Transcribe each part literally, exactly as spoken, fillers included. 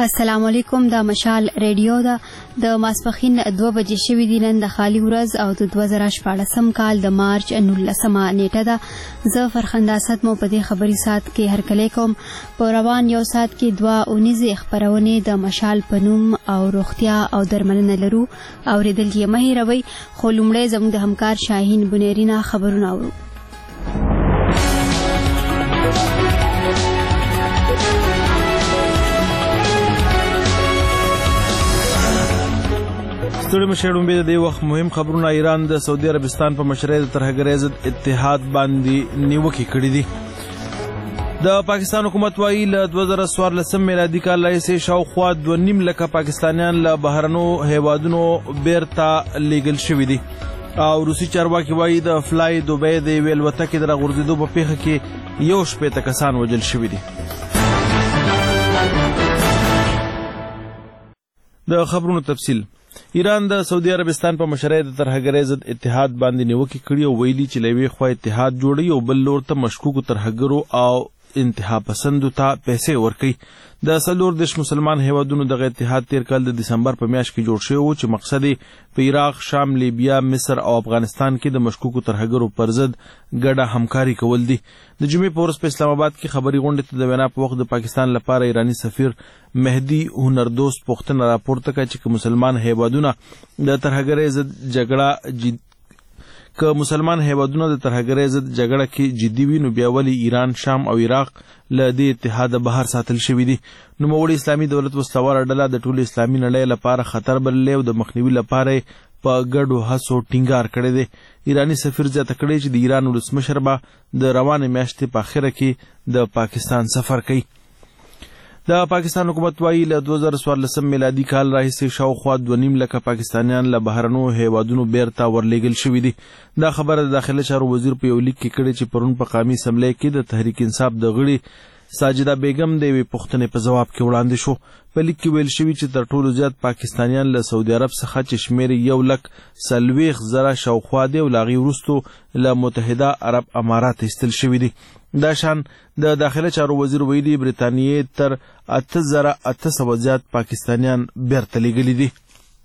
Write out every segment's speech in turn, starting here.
السلام علیکم. د مشال ریډیو ده. د ماسپخین دوه بجې شوي دي. نن د خالي ورځ او د دوه زره شپاړسم کال د مارچ نولسمه نیټه ده. زه فرخنده اسد مو په دې خبري ساعت کې هرکلی کوم. په روان یو ساعت کې دوه اونیزې خپرونې د مشال په نوم او روغتیا او درملنه لرو. اورېدل یې مه هېروئ، خو لومړی زموږ د همکار شاهین بنیرینه خبرونه اورو. ستړي مشه ډومبې د دې وخت مهم خبرونه. ایران د سعودي عربستان په مشرۍ د ترهګرۍ ضد اتحاد باندې نیوکې کړې دي. د پاکستان حکومت وایي له دوه زره څوارلسم میلادي کال راهیسې شاوخوا دوه نیم لکه پاکستانیان له بهرنو هیوادونو بیرته لیږل شوي دي. او روسي چارواکي وایي د فلای دوبۍ د یوې الوتکې د راغورځېدو په پیښه کې یو شپېته کسان وژل شوي دي. د خبرونو تفصیل. ایران د سعودي عربستان په مشرۍ د ترهګرۍ ضد اتحاد باندې نیوکې کړي او ویلي چې له یوې خوا اتحاد جوړوي او بل لور ته مشکوکو ترهګرو او انتها پسندو ته پیسې ورکوي. د څلور دېرش مسلمان هیوادونو دغه اتحاد تیر کال د دسمبر په میاشت کې جوړ شوی و چې مقصد یې په عراق، شام، لیبیا، مصر او افغانستان کې د مشکوکو ترهګرو پر ضد ګډه همکاري کول دي. د جمعې په ورځ په اسلام آباد کې خبري غونډې ته د وینا په وخت د پاکستان لپاره ایرانی سفیر مهدي هنردوست پوښتنه راپورته کړه چې که مسلمان هیوادونه د ترهګرۍ ضد جګړه جد که مسلمان هیوادونه د ترهګرۍ ضد جګړه کې جدي وي نو بیا ولې ایران، شام او عراق له دې اتحاده بهر ساتل شوي دي. نوموړي اسلامي دولت وسلواره ډله د ټولې اسلامي نړۍ لپاره خطر بللی او د مخنیوي لپاره په ګډو هڅو ټینګار کړی دی. ایرانی سفیر زیاته کړې چې د ایران ولسمشر به د روانې میاشتې په اخره کې د پاکستان سفر کوي. د پاکستان حکومت وایي له دوه زره څوارلسم میلادي کال راهیسې شاوخوا دوه نیم لکه پاکستانیان له بهرنو هیوادونو بیرته ورلیږل شوي دي. دا خبره د داخله چارو وزیر په یو لیک کې کړې چې پرون په قومي اسمبلی کې د تحریک انصاف د غړي ساجده بیگم د یوې پوښتنې په ځواب کې وړاندې شو. په لیک کې ویل شوي چې تر ټولو زیات پاکستانیان له سعودي عرب څخه چې شمېر یو لک څلوېښت زره شاوخوا دی او له هغې وروستو له متحده عرب امارات ایستل شوي دي. دا شان د داخله چارو وزیر ویلي برطانیې تر اته زره اته سوه زیات پاکستانیان بیرته لیږلي دي.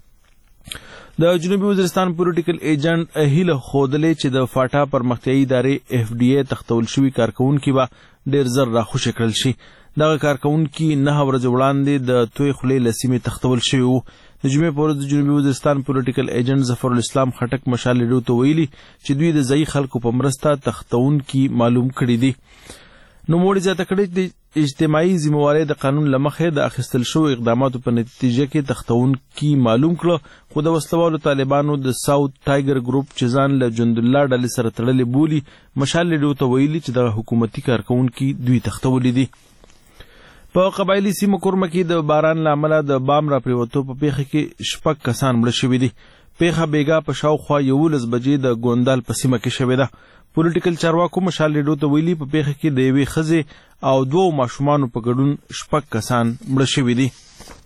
د جنوبي وزیرستان پولیټیکل ایجنټ هیله ښودلې چې د فاټا پرمختیایي ادارې اف ډي اې تختول شوي کارکوونکي به ډېر زر راخوشې کړل شي. دغه کارکوونکي نهه ورځې وړاندې د توی خولې له سیمې تختول شوي وو. د جمعې په ورځ د جنوبي وزیرستان پولیټیکل ایجنټ ظفرالاسلام خټک مشال ریډیو ته ویلي چې دوی د ځایي خلکو په مرسته تختونکي معلوم کړي دي. نوموړي زیاته کړې چې د اجتماعي ذمهوارۍ د قانون له مخې د اخیستل شوو اقداماتو په نتیجه کې تختونکي معلوم کړه، خو د وسلوالو طالبانو د ساوت ټایګر ګروپ چې ځان له جندالله ډلې سره تړلې بولي مشال ریډیو ته ویلي چې دغه حکومتي کارکوونکي دوی تختولي دي. په قبایلي سیمو کورمه کې د باران له امله د بام را پریوتو په پیښه کې شپږ کسان مړه شوي دي. پیښه بیګا په شاوخوا یولس بجې د ګوندال په سیمه کې شوې ده. پولیټیکل چارواکو مشال ریډیو ته ویلي په پیښه کې د یوې ښځې او دوو ماشومانو په ګډون شپږ کسان مړه شوي دي.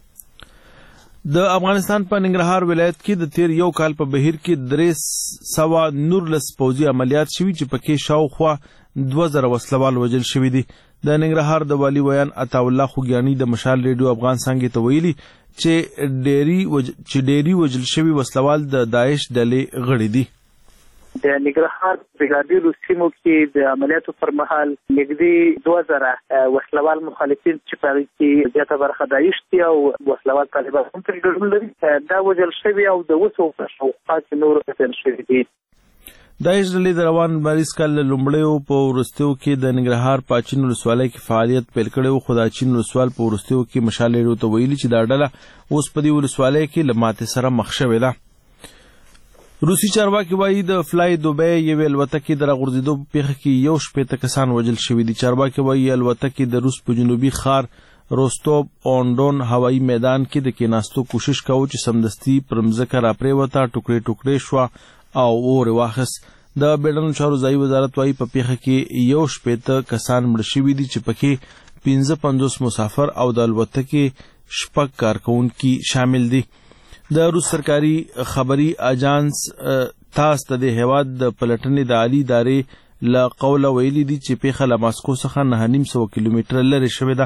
د افغانستان په ننګرهار ولایت کې د تیر یو کال په بهیر کې درې سوه نورلس پوځي عملیات شوي چې پکې شاوخوا دوه زره وسلوال وژل شوي دي. د ننګرهار د والي ویان عطاالله خوږیاني د مشال ریډیو افغان څانګې ته ویلي چې ډېری وج... چې ډېری وژل شوي وسلوال د داعش ډلې غړي دي. د ننګرهار بېلابېلو سیمو کې د عملیاتو پر مهال نږدې دوه زره وسلوال مخالفین چې په هغې کې زیاته برخه داعش دي او وسلوال طالبان هم پرې ګډون لري دا وژل شوي او د اووه سوو په شاوخوا کې نور کسان شوي دي. داعش ډلې د روان مریض کال له لومړیو په وروستیو کې د ننګرهار په اچین ولسوالۍ کې فعالیت پیل کړی و، خو د اچین ولسوال په وروستیو کې مشال ریډیو ته ویلي چې دا ډله اوس په دې ولسوالۍ کې له ماتې سره مخ شوې ده. روسي چارواکي وایي د فلای دوبۍ یوې الوتکې د راغورځېدو په پیښه کې یو شپېته کسان وژل شوي دي. چارواکي وایي الوتکې د روس په جنوبي ښار روستوب اون ډون هوایي میدان کې د کېناستو کوشش کاوه چې سمدستي پر مځکه راپرېوته، ټوکړې ټوکړې شوه او اور یې واخیست. د بیړنیو چارو ځایي وزارت وایي په پیښه کې یو شپېته کسان مړه شوي دي چې پکې پنځه پنځوس مسافر او د الوتکې شپږ کارکوونکي شامل دي. د روس سرکاري خبري اجانس تاس ته د هیواد د پلټنې د عالي ادارې له قوله ویلي دي چې پیښه له ماسکو څخه نهه نیم سوه کیلومتره لرې شوې ده.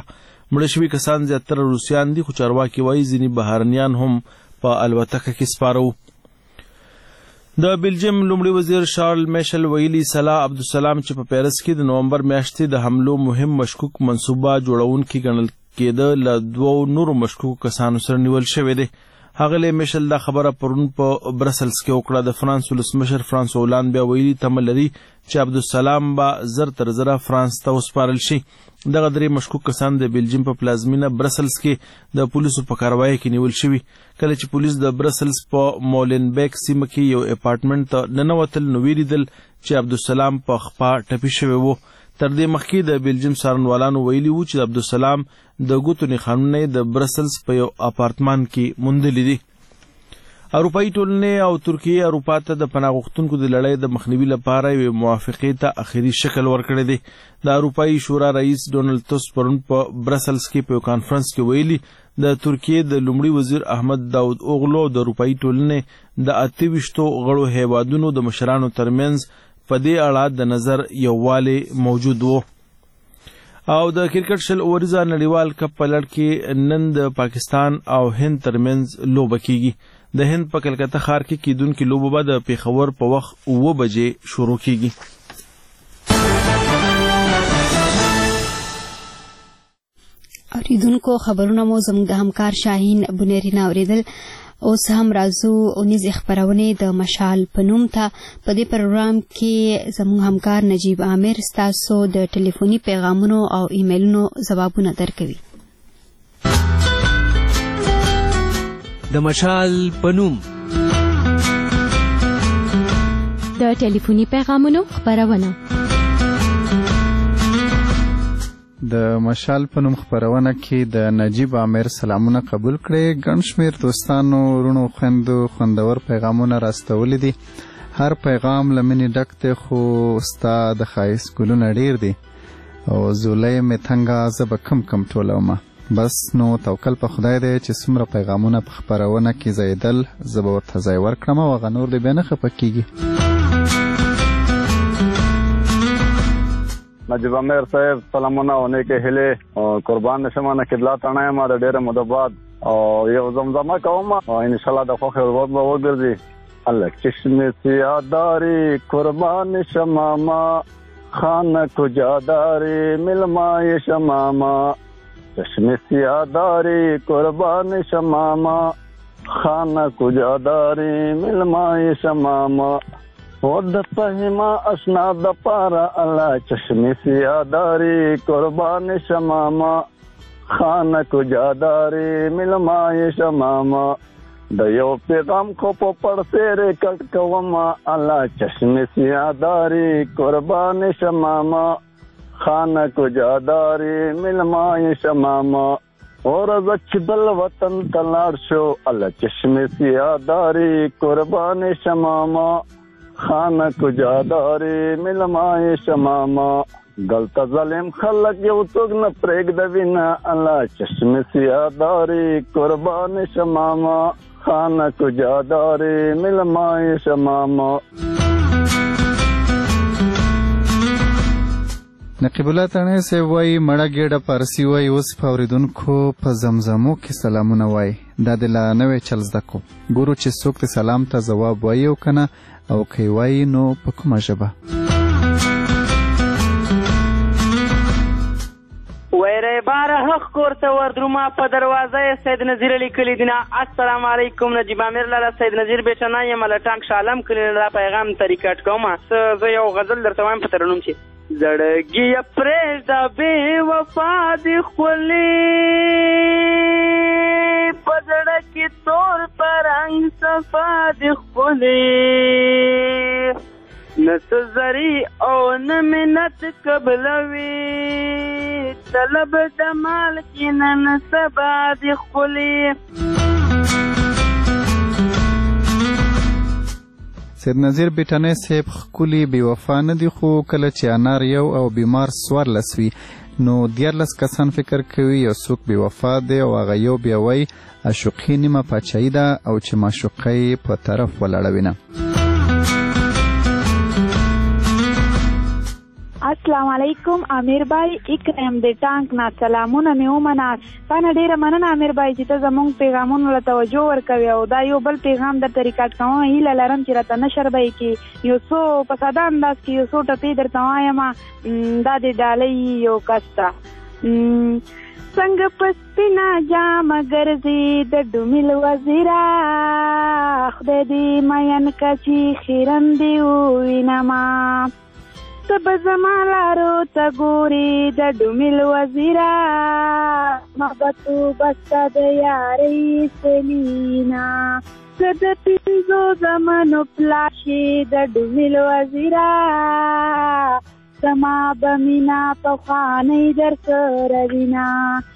مړه شوي کسان زیاتره روسیان دي، خو چارواکي وایي ځینې بهرنیان هم په الوتکه کې سپاره وو. د بلجیم لومړي وزیر شارل میشل ویلي صلاح عبدالسلام چې په پیرس کې د نومبر میاشتې د حملو مهم مشکوک منصوبه جوړونکي ګڼل کېده له دوو نورو مشکوکو کسانو سره نیول شوی دی. ښاغلی میشل دا خبره پرون په برسلس کې وکړه. د فرانس ولسمشر فرانسوا هولانډ بیا ویلي تمه لري چې عبدالسلام به زر تر زره فرانس ته وسپارل شي. دغه درې مشکوک کسان د بلجیم په پلازمینه برسلس کې د پولیسو په کاروایی کې نیول شوي. کله چې پولیس د برسلس په مولنبیک سیمه کې یو اپارټمنټ ته ننوتل نو ویلیدل چې عبدالسلام په خپا ټپي شوی و. تر دې مخکې د بلجیم څارنوالانو ویلي وو چې عبدالسلام د ګوتو نښانونه د برسلس په یو اپارتمان کې موندلي دي. اروپایي ټولنې او ترکیې اروپا ته د پناه غوښتونکو د لړۍ د مخنیوي لپاره یوې موافقې ته اخري شکل ورکړی دی. د اروپایي شورا رئیس ډونالډ تسک پرون په برسلس کې په یو کانفرنس کې ویلي د ترکیې د لومړي وزیر احمد داود اوغلو د اروپایي ټولنې د اته ویشتو غړو هیوادونو د مشرانو ترمنځ په دې اړه د نظر یووالی موجود و. او د کرکټ شل اوریزه نړیوال کپ په لړ کې نن د پاکستان او هند ترمنځ لوبه کیږي. د هند په کلکته ښار کې کیدونکې لوبه به د پېښور په وخت اوه بجې شروع کیږي. اوریدونکو خبرونه مو زموږ د همکار شاهین بنيري نه اوریدل. اوس هم راځو اونیزې خپرونې د مشال په نوم ته. په دې پروګرام کې زموږ همکار نجیب عامر ستاسو د ټلیفوني پیغامونو او ایمیلونو ځوابونه درکوي. د مشال په نوم د ټلیفوني پیغامونو خپرونه. د مشال په نوم خپرونه کې د نجیب عامر سلامونه قبول کړئ. ګڼ شمېر دوستانو ورونو خویندو خوندور پیغامونه راستولي دي. هر پیغام له مینې ډک دی خو ستا د ښایست ګلونه ډېر دي او زولی مې تنګه زه به کم کم ټولومه. بس نو توکل په خدای دی چې څومره پیغامونه په خپرونه کې ځایدل زه به ورته ځای ورکړم او هغه نور دی بیا نه خفه کېږي. نجیب عامر صاحب سلامونه او نیکې هیلې. قربان نشم نه قبله تڼه یم د ډېره موده بعد او یو زمزمه کوم او انشاءالله د خوښې ورځ به وګرځي. هلک چشمې سیاداري قربان شماما خانه کجاداري ملمای شماما چشمې سیاداري قربان شماما خانه کجاداري ملمای شماما ود فهما اشنا د پارا الله چشمې سیاداري قربان شماما خانه کجاداري ملمای شماما د یو پیغام خو په پړسېرې کټ کومه الله چشمې سیاداري قربان شماما خانه کجاداري ملمای شماما ورځ چې بل وطن ته لاړ شو الله چشمې سیاداري قربان شماما خانه کجاداري ملمای شماما دلته ظالم خلک یو څوک نه پرېږدوي نه الله چشمې سیاداري قربان شماما خانه کجاداري ملمای شماما. نقیب الله تڼۍ صاحب وایي مړه ګېډه پارسي وایي اوس په اورېدونکو په زمزمو کې سلامونه وایي. دا د لا نوی چل زده کو ګورو چې څوک د سلام ته ځواب وایي او که نه او که یې وایي نو په کومه ژبه. ویره باره حق کور ته وردروما په دروازه سید نظیر علی کلی دینا. السلام علیکم نجیب عامر لاله سید نظیر بیچنا یم له ټانک شالم کلی لا پیغام طریقټ کوم زه یو غزل درته وایم په ترنم چې زړګي پرېږده بې وفا دې خولې په زړه کې تور پرنګ صفا دې خولې نه څه زري او نه منت قبلوي طلب د مال کې نن سبا دې خولې. سید نظیر بیټنۍ صاحب ښکلي بې وفا نه دي خو کله چې انار یو او بیمار څوارلس وي نو دیارلس کسان فکر کوي یو څوک بې وفا دی او هغه یو بیا وایي عشوقي نیمه پاچاهي ده او چې معشوقۍ په طرف ولاړوي نه. السلام علیکم امیر بای اکرم د ټانک نه سلامونه مې ومنه. تا نه ډېره مننه امیر بای چې ته زموږ پیغامونو له توجه ورکوې او دا یو بل پیغام درته ریکارډ کوم. هیله لرم چې راته نشر به یې کړي. یو څو په ساده انداز کې یو څو ټپې درته وایم. دا د ډالۍ یو کس ته څنګه په سپینه جامه ګرځې د ډومیل وزیره خدای دې مین که چې خیرن دې ووینما ته به زما لارو ته ګورې د ډومیل وزیره محبتو بسته د یارۍ سلینا که د پنځو زمنو پلاشې د ډومیل وزیره زما به مینا پخوانۍ در سره وینا.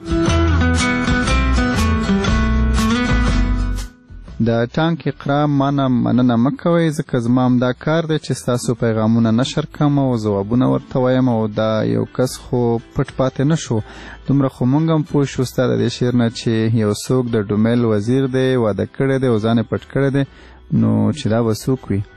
د ټانک اقرا مانه مننه مه کوئ ځکه زما همدا کار دی چې ستاسو پیغامونه نشر کړم او ځوابونه ورته وایم او دا یو کس خو پټ پاتې نه شو. دومره خو موږ هم پوه شو ستا د دې شعر نه چې یو څوک د ډومیل وزیر دی واده کړی دی او ځان یې پټ کړی دی نو چې دا به څوک وي.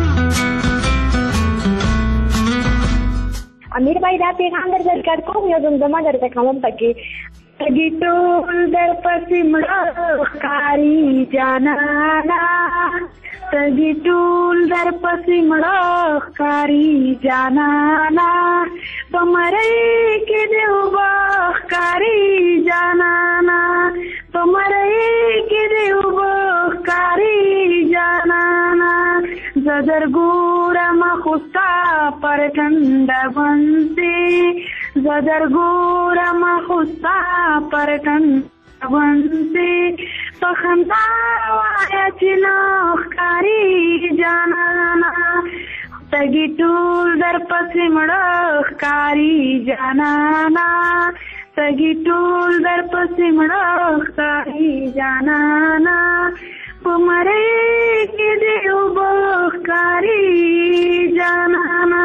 امیر بھائی دا پیغام در ذکر کوم یو زمزمه درته کوم پکې تګي ټول در پسې مړه ښکاري جانانا تګي ټول در پسې مړه ښکاري جانانا په مرۍ کې دې اوبه ښکاري جانانا په مرۍ کې دې اوبه ښکاري جانانا زه در ګورم خو ستا پر ټنډه غوندې زه در ګورم خو ستا پر ټنډه غوندې په خندا وایه چې نه ښکاري جانانا تګي ټول در پسې مړه ښکاري جانانا تګي ټول در پسې مړه ښکاري جانانا په مرۍ کې دې اوبه ښکاري جانانا.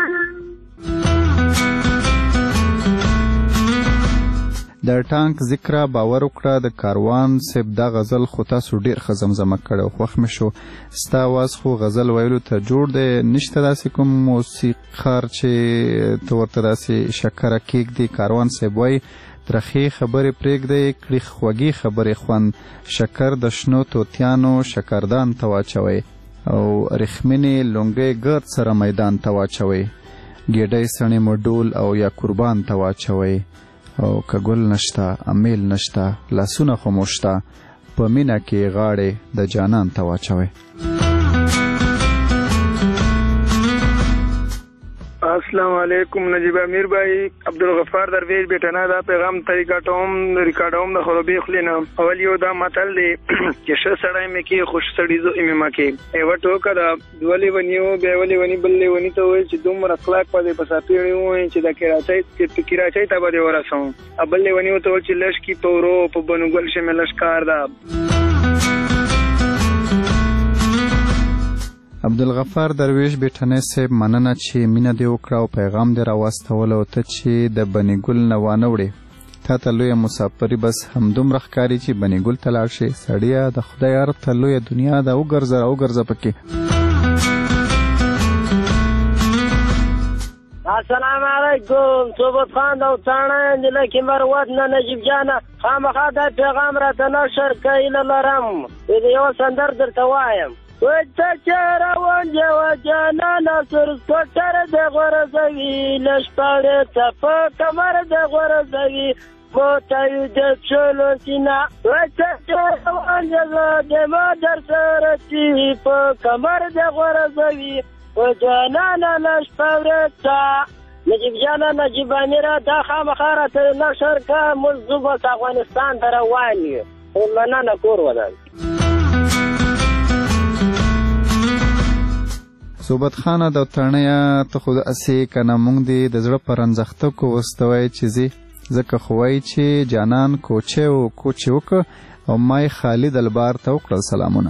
د ټانک ذکره باور وکړه د کاروان صاحب دا غزل خو تاسو ډېر ښه زمزمه کړی او خوښ مې شو. ستا اواز خو غزل ویلو ته جوړ دی. نشته داسې کوم موسیقار چې ته ورته داسې شکره کېږدي. کاروان صاحب وایي ترخې خبرې پرېږدئ کړي خوږې خبرې خوند شکر د شنو توتیانو شکردان ته واچوئ او رخمینې لونګۍ ګرد سره میدان ته واچوئ ګېډۍ سڼې مو ډول او یا قربان ته واچوئ او که ګل نشته امیل نشته لاسونه خو مو شته په مینه کې غاړې د جانان ته واچوئ. السلام علیکم نجیب امیر بھائی عبدالغفار درویش بیٹانا دا پیغام طریقاتوم ریکارډوم د خرابې خولې نه. اول یو دا متل دی چې ښه سړی مې کې خوش سړي زه امې مه کې یوه ټوکه ده دوه لیوني وو بیا یوه لیوني بل لیوني ته وویل چې دومره اخلاق به دې په ساپېړې ووایي چې د کراچۍ کراچۍ ته به دې ورسوم. بل لیوني ورته وویل چې لښکي په ورو په بنوګل شي مې لښکار ده. عبدالغفار درویش بیٹنی صاحب مننه چې مینه دې وکړه او پیغام دې راواستول او ته چې د بني ګل نه وانه وړې تا ته لویه مسافري بس همدومره ښکاري چې بني ګل ته لاړ شې. سړیه د خدای ارض ته لویه دنیا ده وګرځه راوګرځه پکې. السلام علیکم صوبت خان او څاڼه نجلۍ کې مروت نه نجیب جانه خامخا دا پیغام راته نشر کړی لرم. یو سندر درته وایم وچه چې روان جوه جانانه سر سپټر د غورځوي لشپړې ته په کمر د غورځوي موتوي د پښلو سینه وچه چې روان جوه د ما در سره چې په کمر د غورځوي و جانانه لشپړې ته نجیب جانه نجیب امیره دا خامخا راته نشر که موږ ځو بس افغانستان ته روان یو مننه کور ودان. صوبت خانه د تڼیه ته خو داسې که نه موږ دې د زړه په رنځخته کو وستوی چې ځې ځکه خو وایي چې جانان کوچی و کوچې وکړه او ما یې خالي دلبار ته وکړل سلامونه.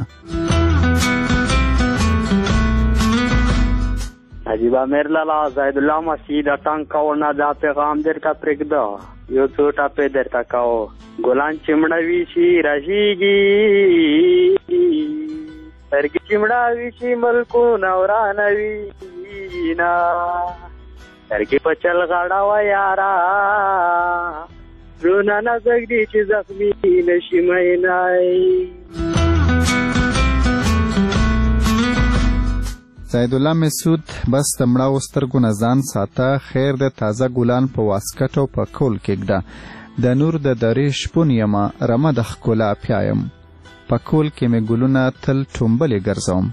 نجیب امیر لالا زاید الله مسیح د ټانک کونه دا پیغام درته پرېږده یو څو ټاپې درته کوو ګلان چمړوي شي راشيږي سترګې چمړاوي شي ملکونه ورانوي نه سترګې په چل غاړه یارا رونا نه زګدي چې زخمي نشي مینای. زید الله مسعود بس د مړاو سترګو نه ځان ساته، خیر د تازه ګلان په واسکټ او په کول کېږده، د نور د درې شپون یمه رمه د ښکلا پیایم، په کول کې مې ګلونه تل ټومبلې ګرځوم.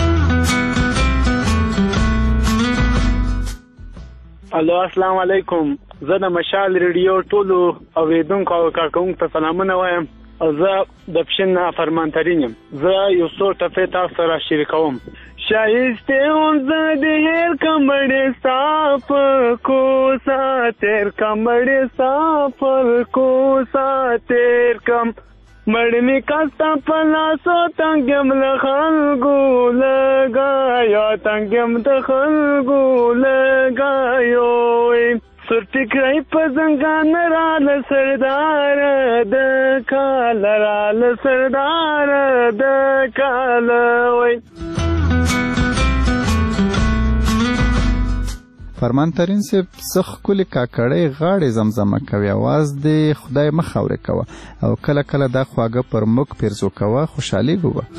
الو السلام علیکم. زه د مشال ریډیو ټولو اوریدونکو او کارکوونکو ته سلامونه وایم. زه د پښین نه فرمان ترین یم. زه یو څو ټپې تاسو سره شریکوم. شایسته هم زه د هیر کمړې صاف کوسا تیر کمړې صاف کوسا تیر کم مړمی کاستا پلاسو تنگم له خلګو لګایا تنگم د خلګو لګایو سر ټکرای په زنګان را ل سردار د کال را ل سردار د کال وای. فرمان ترین صاحب څه ښکلې کاکړۍ غاړې زمزمه کوي، اواز دې خدای مه خاورې کوه او کله کله دا خواږه پر موږ پیرزو کوه، خوشحالېږو به.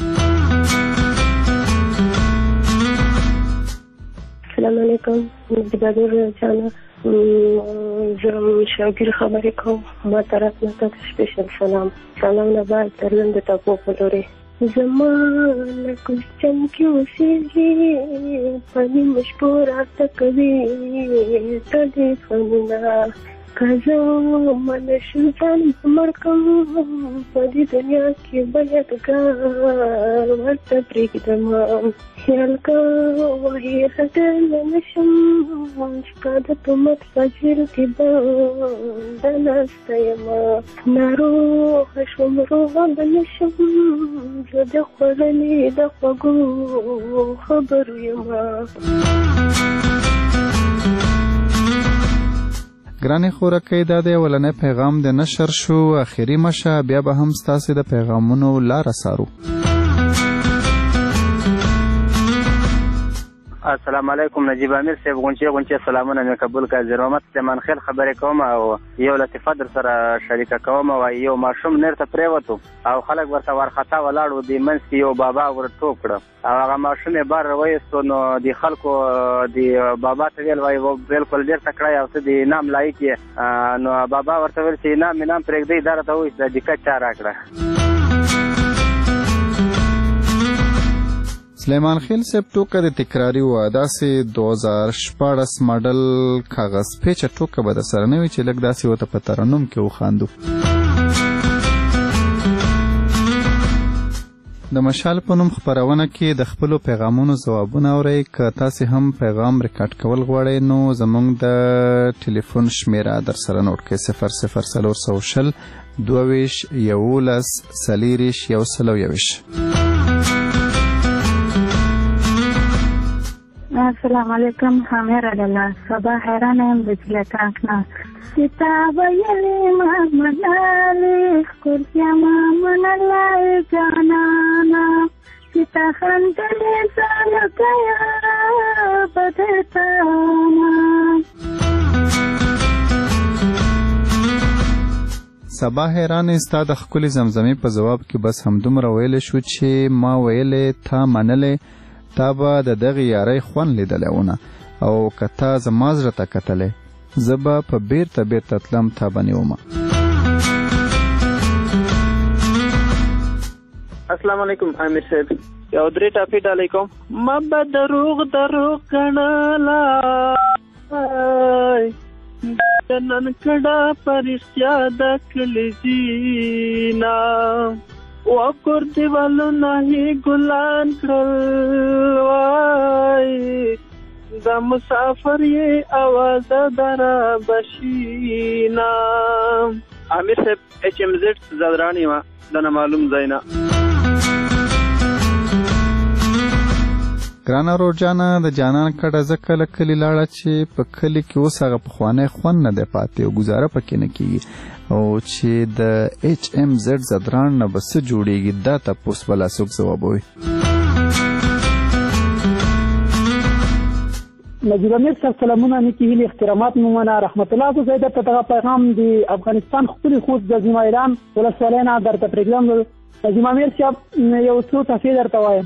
السلام علیکم بدادور جانا، زه شاګر خبرې کوم. ما طرف نه تاسو سپیشل سلام سلام نه بعد ترلند ټاپو په لورې زما لکه چمکي اوسېږي پنې مشکور راته کوي ټلیفونونه که زه منه شم ځان مړ کړم په دې دنیا کې بل یادګار ورته پرېږدم خیال کوه هېرېدلی نه شم ستا د تهمت فجر کې بنده ناسته یم ناروغه شوم روغه به نه شم زه د خوړلې د خوږو خبرو یم. ګرانې خورکۍ دا دی اولنی پیغام د نشر شو، اخري مشه بیا به هم ستاسې د پیغامونو لاره سارو. السلام علیکم نجیب امیر صاحب، غونچې غونچې سلامونه مې قبول کړه. زیر محمد سلیمان خیل خبرې کوم او یو لطیفه در سره شریکه کوم. او یو ماشوم نېرته پرېوتو او خلک ورته وارخطا ولاړ و، د منځ کې یو بابا ور ټوپ کړه او هغه ماشوم یې بار راویستو. نو د خلکو د بابا ته ویل وایي بلکل ډېر تکړه یې او څه د انعام لایق یې. نو بابا ورته ویل چې انعام انعام پرېږدئ دا راته ووایي چې دا دقت چا راکړه. سلیمان خیل صاحب ټوکه د تکراري وه، داسې دو هزار شپاړس ماډل کاغذ پیچه ټوکه به د سره نه وي چې لږ داسې ورته په ترنم کې وخاندو. د مشال په نوم خپرونه کې د خپلو پیغامونو ځوابونه اورئ. که تاسې هم پیغام ریکارډ کول غواړئ نو زموږ د ټلیفون شمیره در سره نوټ کړئ: صفر صفر څلور سوه شل دوه ویشت یولس څلېرویشت یو سل او یویشت. السلام علیکم حامر الله صبا حیرانه یم د چلتاک نه کتاب یې ما مناله کوریا ما مناله جانانا کتا خندلې زاله کیا بدتانا. سبا حیرانه ستا د ښکلې زمزمې په ځواب کې بس همدومره ویلی شو چې ما ویلې تا منلې تا به د دغې یارۍ خوند لیدلی ونه او که تا زما زړه ته کتلی زه به په بیرته بیرته تلم تا به نیومه. السلام علیکم امیر صاحب، یو درې ټاپې ډالۍ کوم. ما به دروغ دروغ ګڼلی نن کډه په رښتیا د کلي ځینا وکور دیوالونه یې ګلان کړل وای د مسافر یې اوازه دره بشینا. امیر صاحب ایچ ایم زیډ زدرانی ما د نامعلوم ځای نه. ګرانه روجانه د جانان کډه زه کله کلي لاړه چې په کلي کې اوس هغه پخوانی خوند نه دی پاتې او ګزاره پکې نه کېږي او چې د ایچ ایم زیډ زدران نه به څه جوړېږي دا تپوس به لا څوک ځوابوي. نجیب امیر صاحب سلامونه نیکی هیلې احترامات مو منه. رحمت الله زه درته دغه پیغام د افغانستان ښکلي خوست د ځیما اعلان ولسوالۍ نه درته پرېږدم. نجیب امیر صاحب یو څو ټپې درته وایم.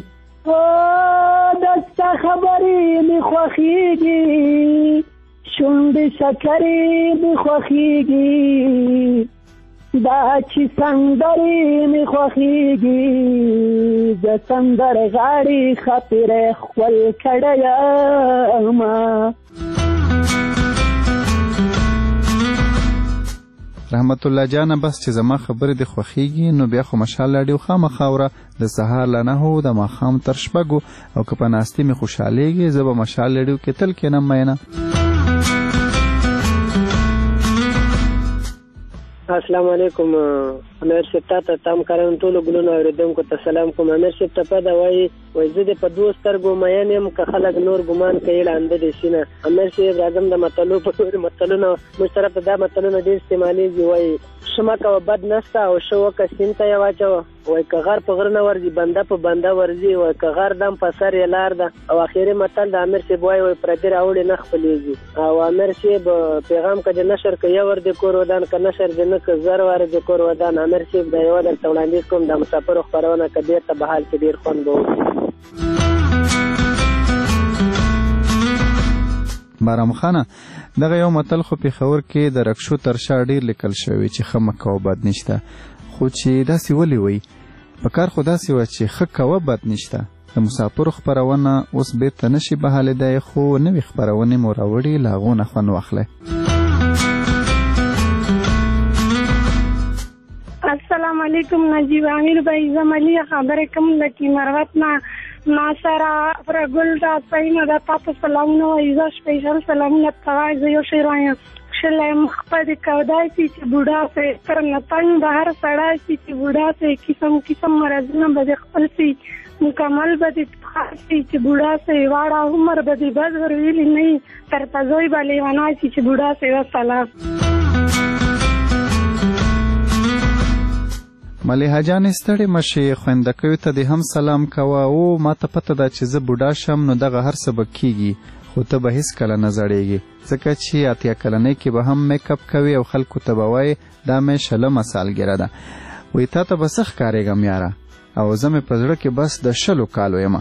د ستا خبرې مې خوښېږي، شونډې شکرې مې خوښېږي، دا چې سندرې مې خوښېږي، د سندرې غاړې خاطرې خپل کړی یم. رحمت الله جانه بس چې زما خبرې د خوښېږي نو بیا خو مشال راډیو خامخا اوره د سهار له نهو د ماښام تر شپږو، او که په ناستې مې خوشحالېږي زه به مشال راډیو کې تل کښېنم مینه. السلام علیکم. امیر صاحب تا ته تام کاران ټولو ګلونو اورېدونکو ته سلام کوم. امیر صاحب ته پته وایي وایي زه دې په دوو سترګو مین یم که خلک نور ګمان کوي ړانده دې سینه. امیر صاحب راځم د متلو په ډېر متلونه موږ طرف ته دا متلونه ډېر استعمالېږي. وایي ښه مه کوه بد نشته او ښه وکړه سیند ته یې واچوه. وایي که غر په غره نه ورځي بنده په بنده ورځي. وایي که غر دم په سر یې لار ده. او اخري متل د امیر صاحب وایي وایي پردي راوړي نه خپلېږي. او امیر صاحب پیغام که دې نشر که یو ور دې کور ودان که نشر دې نه که زر واره دې کور ودان. امیر صاحب دا یوه درته وړاندیز کوم د مسافرو خپرونه که بېرته بهال کې ډېر خوند به وکړي. بارام خانه دغه یو متل خو پېښور کې د رکشو تر شا ډېر لیکل شوی چې ښه مه کوه بد نشته، خو چې داسې ولې وایي په کار خو داسې وه چې ښه کوه بد نشته. د مسافرو خپرونه اوس بېرته نشي بهالېدی، خو نوې خپرونې مو راوړي له هغو نه خوند واخلئ. السلام علیکم نجیب امیر بھائی، زه ملیه خبرې کوم له کیمروت نه. ما سره فرګل دا سپینه دا تاسو سلامونه وایي. زه سپیشل سلامونه ته وایي. زه یو شعر وایم شلی مخ په دې کودای سي چې بوډا سي تر نه تنګ به هر سړی سي چې بوډا سي قسم قسم مرضونه به دې خپل سي مکمل به دې خاص سي چې بوډا سي واړه عمر به دې بد ورویلي نه تر تزوی به لیونای سي چې بوډا سي. وسلام. ملیحه جانې ستړې مشې خویندکیو ته دې هم سلام کوه. او ما ته پته ده چې زه بوډا شم نو دغه هر څه به کېږي، خو ته به هېڅکله نه زړېږي، ځکه چې اتیا کلنۍ کې به هم میک اپ کوي او خلکو ته به وایې دا مې شلمه سالګره ده. وایي تا ته به څه ښکارېږم یاره، او زه مې په زړه کې بس د شلو کالو یمه.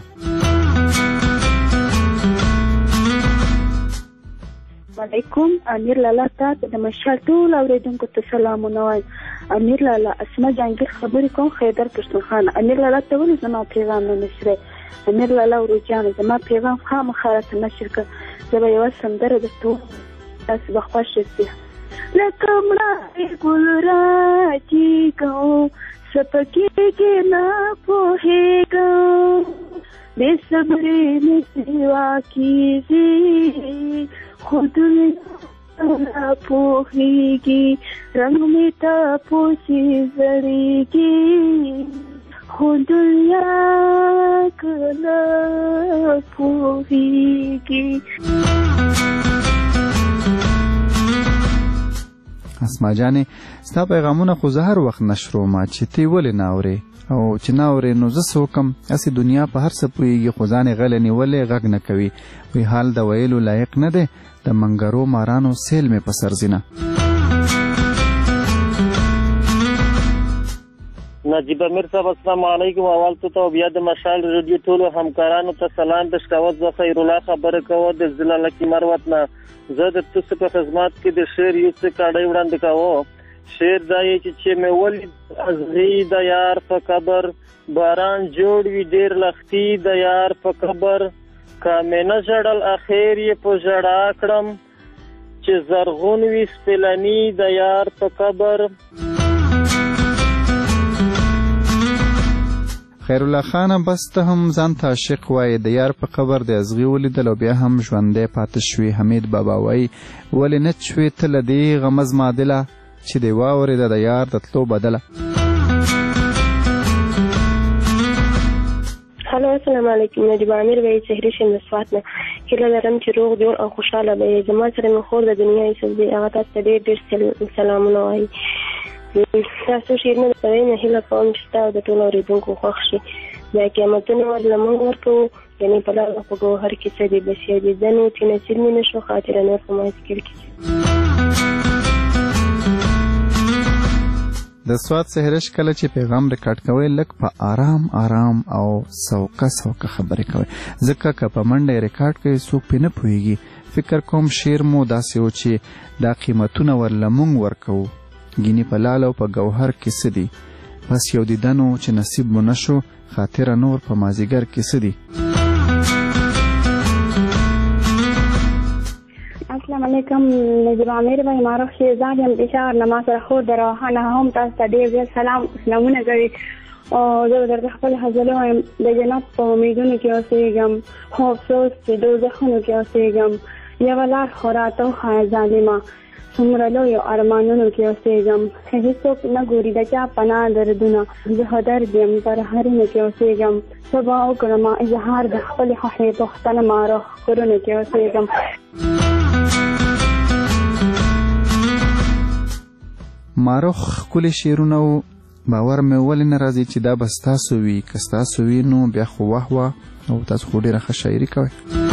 علیکم. امیر لالا ته د مشال ټول اورېدونکو ته سلامونه وایم. امیر لالا اسما جهانګیر خبرې کوم خیدر پښتونخوا. امیر لالا ته ولې زما پیغام نه نشرې؟ امیر لالا وروجانه زما پیغام خامخا راته نشر کړه. زه به یوه سندره درته ووایم تاسو به خوښ شئ. لکه مړی ګل راجېږم څه پکېږي نه پوهېږم، بې صبرې مې سیوا کېږي خو دنیا نه پوهېږي، رنګ مې تپوسې زړېږي خو دنیا کله پوهېږي. اسما جانې ستا پیغامونه خو زه هر وخت نشروم چې تی ولې نه اورې، او چې نه اورې نو زه څه وکړم؟ هسې دنیا په هر څه پوهېږي خو ځان یې غلی نیولی غږ نه کوي. وی حال د ویلو لایق نه دی، د منګرو مارانو سیل مې په سر ځینه. نجیب امیر صاحب السلام علیکم. اول ته بیا د مشال ریډیو ټولو همکارانو ته سلام. د شکاوت زه خیر الله خبره کوه د ضلع لکي مروت نه. زه د تاسو په خدمت کې د شعر یو څه کاډۍ وړاندې کوم. شعر دا یې چې مې ولید ازغي د یار په قبر، باران جوړ وي ډېر لختي د یار په قبر، که مې نه ژړل اخر یې په ژړا کړم، چې زرغون وي سپلني د یار په قبر. خیر الله خانه بس ته هم ځان ته عاشق وایې، د یار په قبر د ازغي ولیدل او بیا هم ژوندی پاتې شوې. حمید بابا وایي ولې نه شوې ته له دې غمز معادله، چې دی واورېده د یار د تلو بدله. هلو السلام علیکم. نجیب امیر به یې سحري شم د سوات نه. هیله لرم چې روغ جوړ او خوشحاله به یې. زما سره مې خور د دنیا یوسف دی، هغه تاسو ته ډېر ډېر سلامونه وایي. تاسو شعرونه د پوهې نه هیله کوم چې ستا او د ټولو اورېدونکو خوښ شي. بیا قیامتونه ورله موږ ورکوو یعنی په لاره په ګوهر کې څه دي بشیر دي زنو چې نصیب مې نشو خاطره نور په مایسکل کې د سواد سهرش کله چې پیغام ریکارډ کوي لک په آرام آرام او سوکه سوکه خبرې کوي ځکه که په منډه ریکارډ کوي څوک پې نه پوهېږي فکر کوم شعر مو داسې و چې دا قیمتونه ورله مونږ ورکوو ګینې په لال او په ګوهر کې څه دي بس یو دیدنو چې نصیب مو نشو خاطره نور په مازیګر کې څه دي. السلام علیکم نجیب عامر بھائی معروف شهزاد یم پېښور نه ما سره خور د روحانه هم تاسو ته ډېر ډېر سلام سلامونه کوي او زه درته خپل هزلو وایم د جنت په امیدونو کې اوسېږم خو افسوس چې دوزخونو کې اوسېږم یوه لار خو راته وښایه ظالمه څومره لویو ارمانونو کې اوسېږم هېڅوک نه ګوري د چا پناه دردونه زه خو درد یم پر هرینو کې اوسېږم څه به وکړم اظهار د خپلې خوښې پوښتنه معروف کورونو کې اوسېږم. معروف ښکلي شعرونه و باور مې ولې نه راځي چې دا به ستاسو وي که ستاسو وي نو بیا خو وه وه او تاسو خو ډېره ښه شاعري کوئ.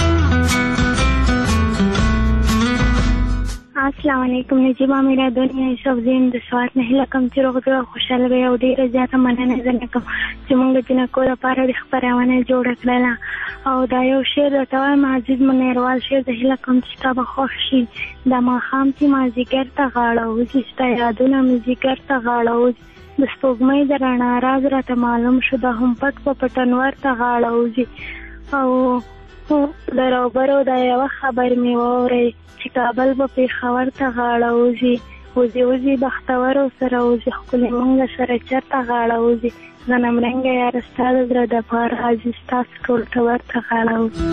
السلام علیکم نجیب عامر دنیا یوسف زین د سوات نه هیله کوم چې روغ جوړ خوشحاله وي او ډېره زیاته مننه درنه کوم چې موږ د جنکو لپاره د خپرونه جوړه کړله او دا یو شعر درته وایم عزیز منیروال شعر د هیله کوم چې تا به خوښ شي دا ماښام چې مازدیګر ته غاړه وځي ستا یادونه مې ځیګر ته غاړه وځي د سپوږمۍ د رڼا راز راته معلوم شو دا هم پټ په پټنور ته غاړه وځي او د روبرو دا یوه خبر مې واورئ چې کابل به پېښور ته غاړه وځي وځي وځي بختورو سره وځي ښکلې مونږ سره چېرته غاړه وځي غنمرنګه یاره ستا د زړه د پاره عزیز ستاسو ټول ټور ته غاړه وځي.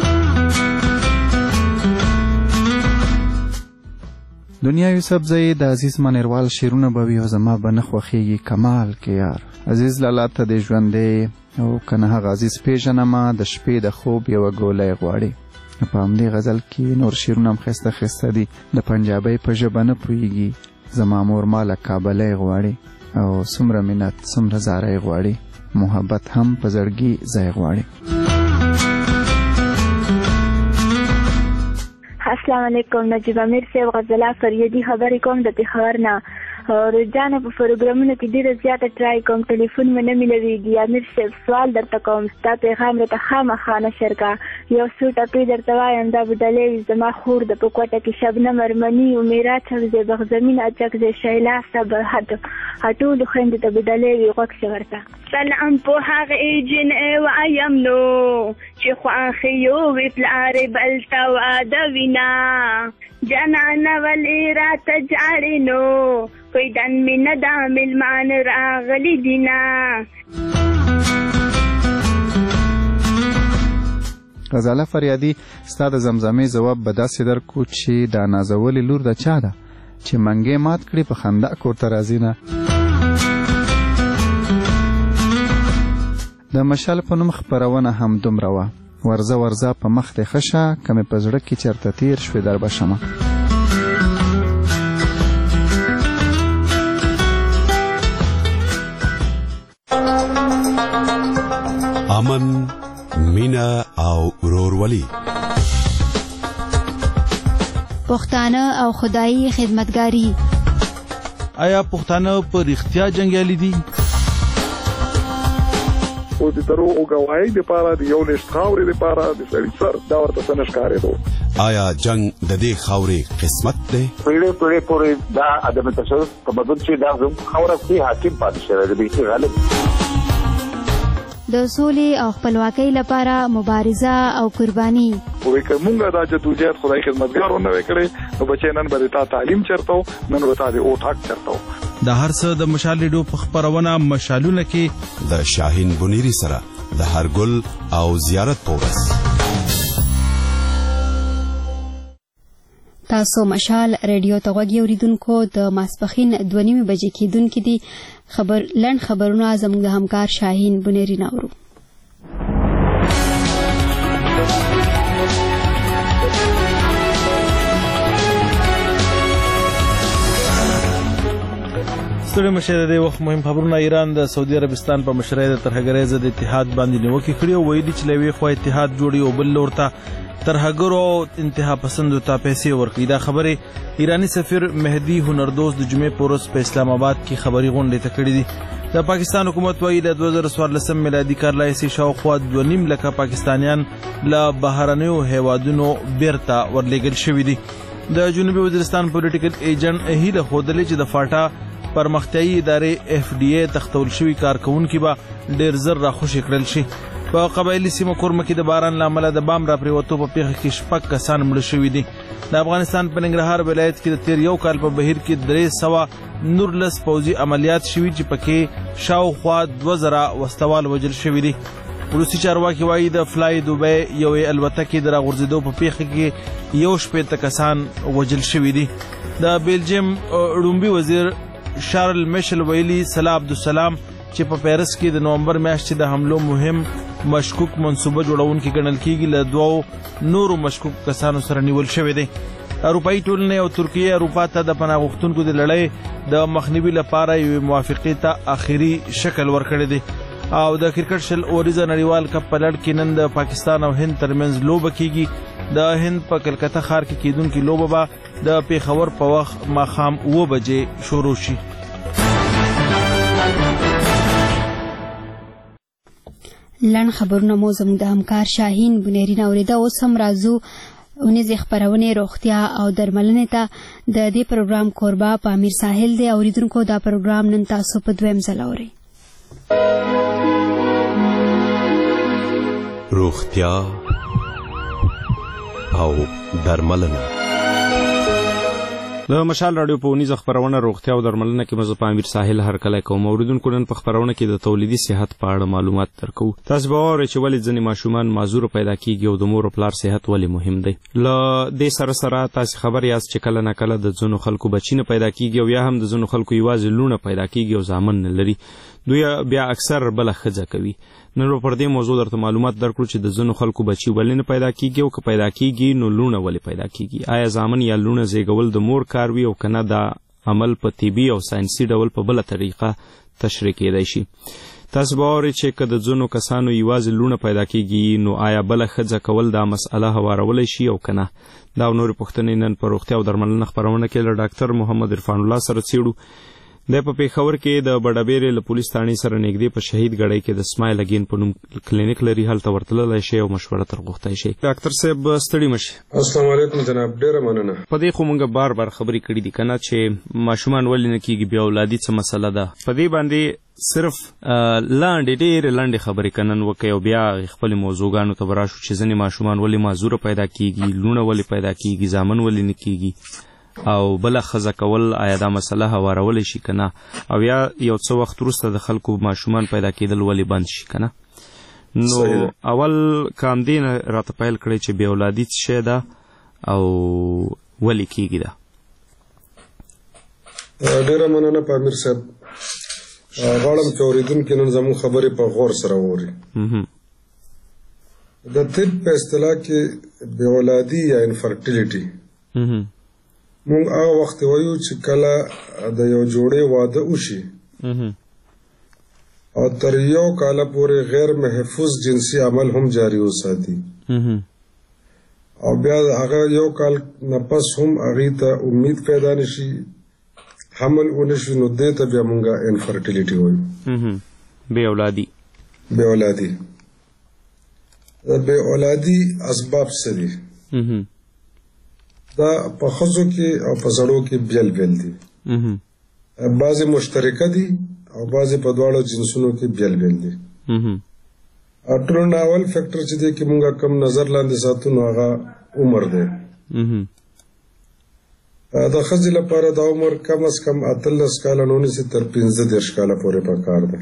دنیا یوسف زی د عزیز منیروال شعرونه به وي او زما به نه خوښېږي کمال کې یار عزیز لالا ته دې ژوندی او که نه هغه عزیز پېژنمه د شپې د خوب یوه ګولۍ غواړي. په همدې غزل کې نور شعرونه هم ښایسته ښایسته دي د پنجابۍ په ژبه نه پوهېږي زما مور ما له کابلۍ غواړي او څومره منت څومره زارۍ غواړي محبت هم په زړګي ځای غواړي. السلام علیکم نجیب امیر صاحب غزله فریدي خبرې کوم د پېښور نه رجانه په پروګرامونو کې ډېره زیاته ټرای کوم ټلیفون مې نه میلوېږي امیر صاحب سوال درته کوم ستا پیغام راته خامخا نشر کا یو څو ټپې درته وایم دا بدلې وي زما خور د په کوټه کې شبنم ارمني امیرا چغزې بغزمین اچکزې شیلا صبر حد هټولو خویندو ته بدلې وي غوږ شه ورته. سلام په هغې جنې وایم نو چې خواښې یو وي پلارې بل ته واده وینا جانانه ولې راته جاړې نو کویدن مې نه دا مېلمان راغلي دینه. غزاله فریادي ستا د زمزمې ځواب به داسې درکو چې دا نازولې لور د چا ده چې منګې مات کړي په خندا کور ته راځي نه. د مشال په نوم خپرونه هم دومره وه ورځه ورځه په مخ دې ښه شه که مې په زړه کې چېرته تېر شوې در به شمه. امن مینا او ورورولي پښتانه او خدایي خدمتګاری آیا پښتانه په رښتیا جنګیالي دي؟ او د دروغ گواهی لپاره د یو لښت خاورې لپاره د سړي سر دا ورته څه نه ښکارېدو. آیا جنگ د دې خاورې قسمت دی؟ پیړۍ پیړۍ پورې دا عدم تشدد په بدل چې دا زموږ خاوره کې حاکم پاتې شوی دی بیخي غالب. د سولې او خپلواکۍ لپاره مبارزه او قرباني وې که مونږ دا جدوجہد خدای خدمتګار ونه وکړي نو بچی نن به تا تعلیم چرته نن به تا د اوټ حق چرته. د هر څه د مشال ریډیو په خپرونه مشالونه کې د شاهین بنيري سره د هر ګل او زیارت پورس تاسو مشال ریډیو ته غوږی اوریدونکو د ماسپخین دوه نیمې بجې کېدونکې دي خبر لنډ خبرونه زموږ د همکار شاهین بنيري ناورو. ستړي مشه د وخت مهم خبرونه. ایران د سعودي عربستان په مشرۍ د ترهګرۍ ضد اتحاد باندې نیوکې کړې او ویلي چې له یوې خوا اتحاد جوړي او بل لور ته ترهګرو او انتها پسندو ته پیسې ورکړي. دا خبرې ایرانی سفیر مهدي هنردوست د جمعې په ورځ په اسلام آباد کې خبري غونډې ته کړې دي. د پاکستان حکومت وایي د دوه زره څوارلسم میلادي کال راهیسې شاوخوا دوه نیم لکه پاکستانیان له بهرنیو هیوادونو بیرته ورلېږل شوي دي. د جنوبي وزیرستان پولیټیکل ایجنټ هیله ښودلې چې د فاټا پرمختیایي ادارې اف ډي اي تختول شوي کارکوونکي به ډېر زر راخوشي کړل شي. په قبایلي سیمو کورمه کې د باران له امله د بام راپرېوتو په پیښه کې شپږ کسان مړه شوي دي. د افغانستان په ننګرهار ولایت کې د تیر یو کال په بهیر کې درې سوه نورلس پوځي عملیات شوي چې پکې شاوخوا دوه زره وسلوال وژل شوي دي. روسي چارواکي وایي د فلای دوبۍ یوې الوتکې د راغورځېدو په پیښه کې یو شپېته کسان وژل شوي دي. د بیلجیم ړومبي وزیر شارل میشل ویلي صلاح عبدالسلام چې په پیرس کې د نومبر میاشتې د حملو مهم مشکوک منصوبه جوړونکي ګڼل کېږي له دوو نورو مشکوک کسانو سره نیول شوی دی. اروپایي ټولنې او ترکیې اروپا ته د پناه غوښتونکو د لړۍ د مخنیوي لپاره یوې موافقې ته آخري شکل ورکړی دی. او د کرکټ شل اوریزه نړیوال کپ په لړ کې نن د پاکستان او هند ترمنځ لوبه کېږي. د هند په کلکته ښار کې کېدونکې لوبه به د پېښور په وخت ماښام اوه بجې شروع شي. لنډ خبرونه مو زموږ د همکار شاهین بنیرین اورېده. اوس هم راځو ونیزې خپرونې روغتیا او درملنې ته. د دې پروګرام کوربه په امیر ساحل دی. اوریدونکو دا پروګرام نن تاسو په دویم ځل اورئ. روغتیا او درملنه. د مشال رادیو په ونیزه خبرونه روغتیا او درملنه کې مزه په امیر ساحل هر کله کوم. اوریدونکو نن په خبرونه کې د تولیدي صحت په اړه معلومات درکو. تاسو به اورئ چې ولې ځینې ماشومان معذور پیدا کیږي او د مور او پلار صحت ولې مهم دی. له دې سره سره تاسو خبر یاست چې کله نه کله د ځینو خلکو بچی نه پیدا کیږي او یا هم د ځینو خلکو یوازې لونه پیدا کیږي او ځامن نه لري. دوی بیا اکثر بل ښځه کوي. نن پر دې موضوع درته معلومات درکړو چې د ځینو خلکو بچي ولې نه پیدا کیږي او که پیدا کیږي نو لونه ولې پیدا کیږي. آیا ځامن یا لونه زیږول د مور کار وي او کنه دا عمل په طبي او ساینسي ډول په بله طریقه تشریح کیدای شي. تاسو به اورئ چې که د ځینو کسانو یوازې لونه پیدا کیږي نو آیا بله ښځه کول دا مسئله هوارولی شي او کنه. دا او نورې پوښتنې نن په روغتیا او درملنه خپرونه کې له ډاکټر محمد عرفان الله سره څیړو. د په پیښور کې د بډابېرې له پولیس تاڼې سره نږدې په شهید ګړۍ کې د سمایل اګین په نوم کلینیک لري. هلته ورتللی شئ او مشوره تر غوښتی شئ. ډاکټر صاحب ستړي مشئ. السلام علیکم جناب، ډېره مننه. په دې خو موږ بار بار خبرې کړي دي کنه چې ماشومان ولې نه کېږي، بیا اولادي څه مسله ده. په دې باندې صرف لاندې ډېرې لنډې خبرې کنن وکړئ او بیا خپلې موضوعګانو ته به راشو چې ځینې ماشومان ولې معذوره پیدا کېږي، لونه ولې پیدا کېږي، زامن ولې نه کېږي او بله ښځه کول آیا دا مسله هوارولی شي که نه، او یا یو څه وخت وروسته د خلکو ماشومان پیدا کېدل ولې بند شي که نه. نو اول که همدې نه راته پیل کړئ چې بې اولادي څه شی ده او ولې کېږي ده. ډېره مننه پامیر صاحب. غواړم چې اورېدونکي نن زموږ خبرې په غور سره واوري. د طب په اصطلاح کې بې اولادي یا انفرټیلیټي مونږ هغه وخت وایو چې کله د یو جوړې واده وشي او تر یو کاله پورې غیر محفوظ جنسي عمل هم جاري وساتي او بیا هغه یو کال نه پس هم هغې ته امید پیدا نشي، حمل ونشي، نو دې ته بیا مونږ انفرټیلیټي وایو، بې اولادي. بې اولادي د بې اولادي اسباب څه دي؟ دا په ښځو کې او په سړو کې بیل بیل دي. بعضې مشترکه دي او بعضې په دواړو جنسونو کې بیل بیل دي. ټولو نه اول فیکټر چې دی کې مونږ کم نظر لاندې ساتو نو هغه عمر دی. د ښځې لپاره دا عمر کم از کم اتلس کاله نه ونیسي تر پنځه دېرش کاله پورې پکار دی.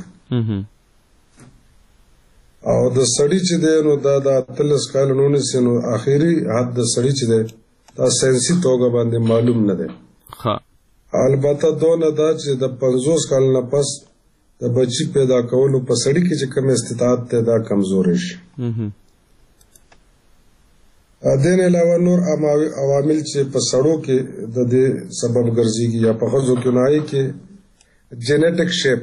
او د سړي چې دی نو دا د اتلس کاله نه ونیسي نو آخري حد د سړي چې دی دا ساینسي توګه باندې معلوم نه دی. البته دونه دا چې د پنځوس کال نه پس د بچي پیدا کولو په سړي کې چې کوم استطاعت دی دا کمزوری شي. دې نه علاوه نور عوامل چې په سړو کې د دې سبب ګرځېږي یا په ښځو کې نو هغې کې جینیټک شیپ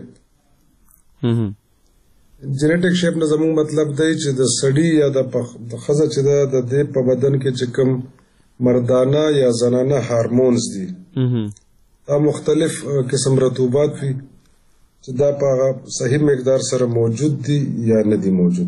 جینیټک شیپ نه زموږ مطلب دی چې د سړي یا د ښځه چې ده د دې په بدن کې چې کوم مردانه یا زنانه هارمونز دي دا مختلف قسم رطوبات وي چې دا په صحیح مقدار سره موجود دي یا نه دي موجود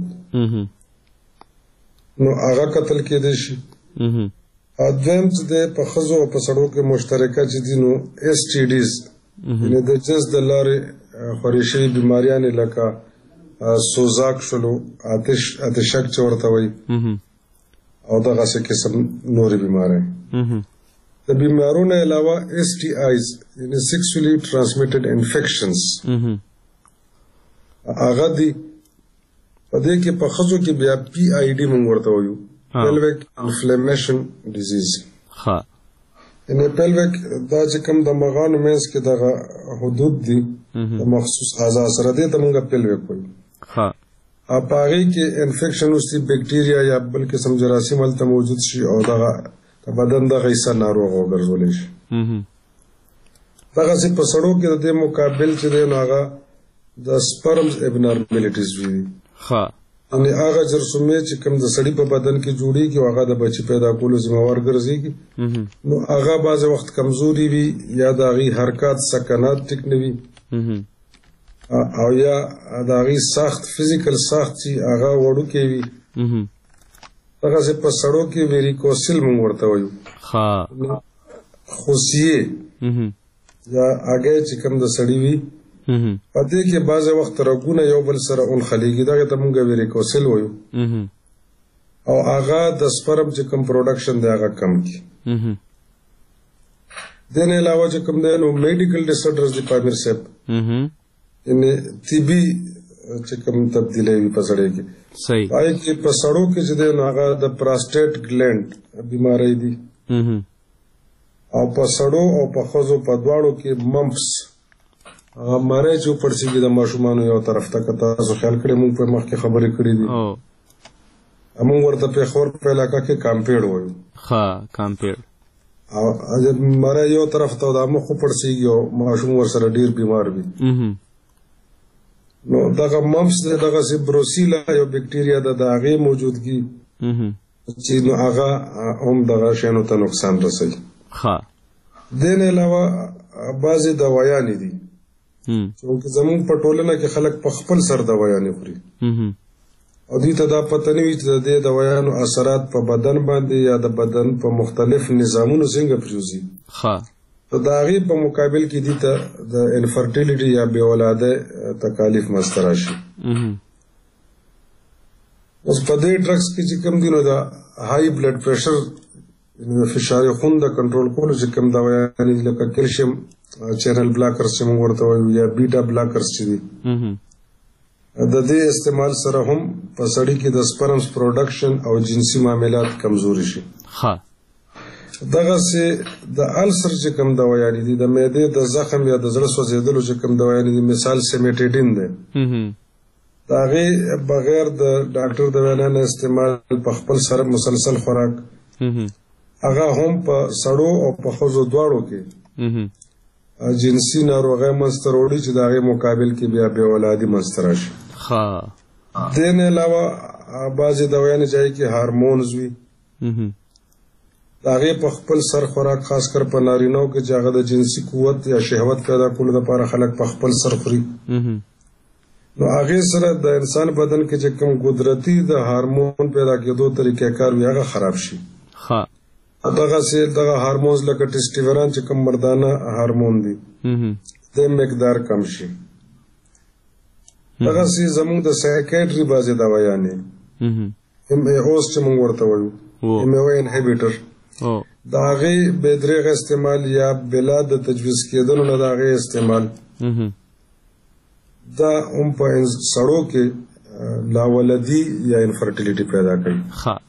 نو هغه قتل کېدی شي. دویم چې دی په ښځو او په سړو کې مشترکه چې دي نو ایس ټي ډیز یعنې د جنس د لارې خورې شوي بیماریانې لکه سوزاک شولو آتش آتشک چې ورته وایي او دغسې قسم نورې بیمارۍ. د بیمارونو علاوه ایس ټي آیز یعنې سیکسولي ټرانسمیټډ انفیکشنز هغه دي. په دې کې په ښځو کې بیا پی آی ډي موږ ورته وایو pelvic inflammation disease. ها یعنې pelvic دا چې کوم د مغانو منځ کې دغه حدود دي د مخصوص اعضا سره دې ته موږ pelvic وایو. ها په هغې کې انفیکشن اوسي بیکټیریا یا بل قسم جراثیم هلته موجود شي او دغه د بدن دغه حصه ناروغ وګرځولی شي. دغسې په سړو کې د دې مقابل چې دی نو هغه د سپرمز ابنارملیټیز وي. ها یعنې هغه جرثومې چې کوم د سړي په بدن کې جوړېږي او هغه د بچي پیدا کولو ذمهوار ګرځېږي نو هغه بعضې وخت کمزوري وي یا د هغې حرکات سکنات ټیک نه وي او یا د هغې ساخت فزیکل ساخت چې هغه وړوکی وي. دغسې په سړو کې ویریکوسل موږ ورته وایو خوسیې یا هګۍ چې کوم د سړي وي په دې کې بعضې وخت رګونه یو بل سره اونخلیږي دغې ته موږ ویریکوسل وایو او هغه د سپرم چې کوم پروډکشن دی هغه کم کړي. دې نه علاوه چې کوم دی نو میډیکل ډسارډرز دي پامیر صاحب یعنې طبي چې کوم تبدیلی وي په سړی کې هغې کې په سړو کې چې دی نو هغه د پراسټیټ ګلینډ بیماری دي او په سړو او په ښځو په دواړو کې ممپس هغه مری چې وپړسېږي د ماشومانو یو طرف ته که تاسو خیال کړی مونږ په مخکې خبرې کړي دي مونږ ورته پېښور په علاقه کې کامپیډ وایو. ښه کامپیډ مری یو طرف ته د مخ وپړسېږي او ماشوم ورسره ډېر بیمار وي نو دغه ممپس دی دغسې بروسیلا یو بیکټیریا ده د هغې موجودګي چې نو هغه هم دغه شیانو ته نقصان رسوي. ښه دې نه علاوه بعضې دوایانې دي چونکه زموږ په ټولنه کې خلک په خپل سر دوایانې خوري او دوی ته دا پته نه وي چې د دې دوایانو اثرات په بدن باندې یا د بدن په مختلف نظامونو څنګه پرېوځي نو د هغې په مقابل کې دوی ته د انفرټیلیټي یا بې اولادۍ تکالیف منځته راشي. اوس په دې ډرګس کې چې کوم دي نو د هائی بلډ پریشر د فشار خون د کنټرول کولو چې کوم دوایانې دي لکه کیلشیم چینل بلاکرز چې موږ ورته وایو یا بیټا بلاکرز چې دي د دې استعمال سره هم په سړي کې د سپرمز پروډکشن او جنسي معاملات کمزوري شي. دغسې د السر چې کوم دوایانې دي د معدې د زخم یا د زړه سوځېدلو چې کوم دوایانې دي مثال سیمیټیډین دی د هغې بغیر د ډاکټر د وینا نه استعمال په خپل سره مسلسل خوراک هغه هم په سړو او په ښځو دواړو کې جنسي ناروغۍ منځته راوړي چې د هغې مقابل کې بیا بې اولادي منځته راشي. دې نه علاوه بعضې دوایانې چې هغې کې هارمونز وي د هغې په خپل سر خوراک خاص کر په نارینهو کې چې هغه د جنسي قوت یا شهوت پیدا کولو لپاره خلک په خپل سر خوري نو هغې سره د انسان بدن کې چې کوم قدرتي د هارمون پیدا کېدو طریقه کار وي هغه خراب شي. دغسې دغه هارمونز لکه ټیسټیوران چې کوم مردانه هارمون دي د مقدار کم شي. دغسې زموږ د سایکیټري بعضې دوایانې ایم ای اوس چې موږ ورته وایو ایم ای او انهیبیټر د هغې بې دریغه استعمال یا بلا د تجویز کېدلو نه د هغې استعمال دا هم په سړو کې لاولدي یا انفرټیلیټي پیدا کوي.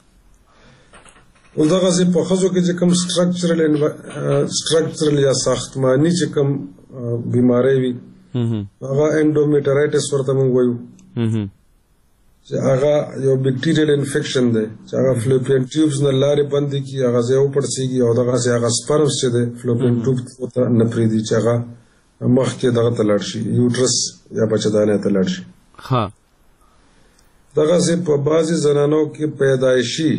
اوس دغسې په ښځو کې چې کوم سټرکچرل سټرکچرل یا ساختماني چې کوم بیماری وي هغه انډومیټرایټس ورته موږ وایو چې هغه یو بیکټیریل انفیکشن دی چې هغه فلوپین ټیوبز نه لارې بندې کړي هغه ځای وپړسېږي او دغسې هغه سپرمز چې دی فلوپین ټیوب ته نه پرېږدي چې هغه مخکې دغه ته لاړ شي یوټرس یا بچه‌دانۍ ته لاړ شي. ها دغسې په بعضې زنانو کې پیدایشي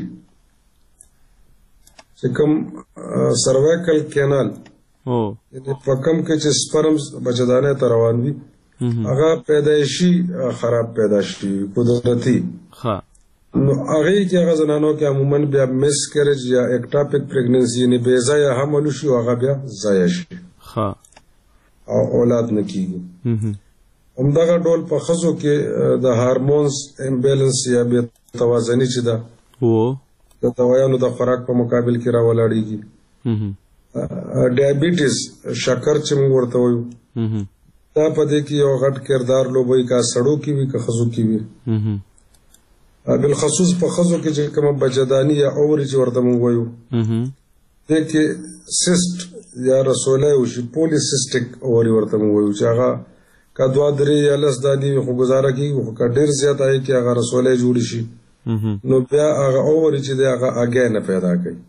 چې کوم سروایکل کینال یعنې په کم کې چې سپرمز بچه‌دانۍ ته روان وي هغه پیدایشي خراب پیدا شي قدرتي. نو هغې کې هغه زنانو کې عموماً بیا مس کیریج یا اکټاپک پریګننسي یعنې بې ځایه حمل وشي او هغه بیا ضایع شي او اولاد نه کېږي. همدغه ډول په ښځو کې د هارمونز امبیلنس یا بې توازني چې ده د دوایانو د خوراک په مقابل کې راولاړېږي. ډایبیټیز شکر چې موږ ورته وایو دا په دې کې یو غټ کردار لوبوي که سړو کې وي که ښځو کې وي. بالخصوص په ښځو کې چې کومه بچه‌داني یا اوري چې ورته موږ وایو دې کې سیسټ یا رسولی وشي پولیسیسټک اوري ورته موږ وایو چې هغه که دوه درې یا لس دانې وي خو ګزاره کېږي خو که ډېر زیات هغې کې هغه رسولی جوړې شي نو بیا هغه اوري چې دی هغه اګی نه پیدا کوي.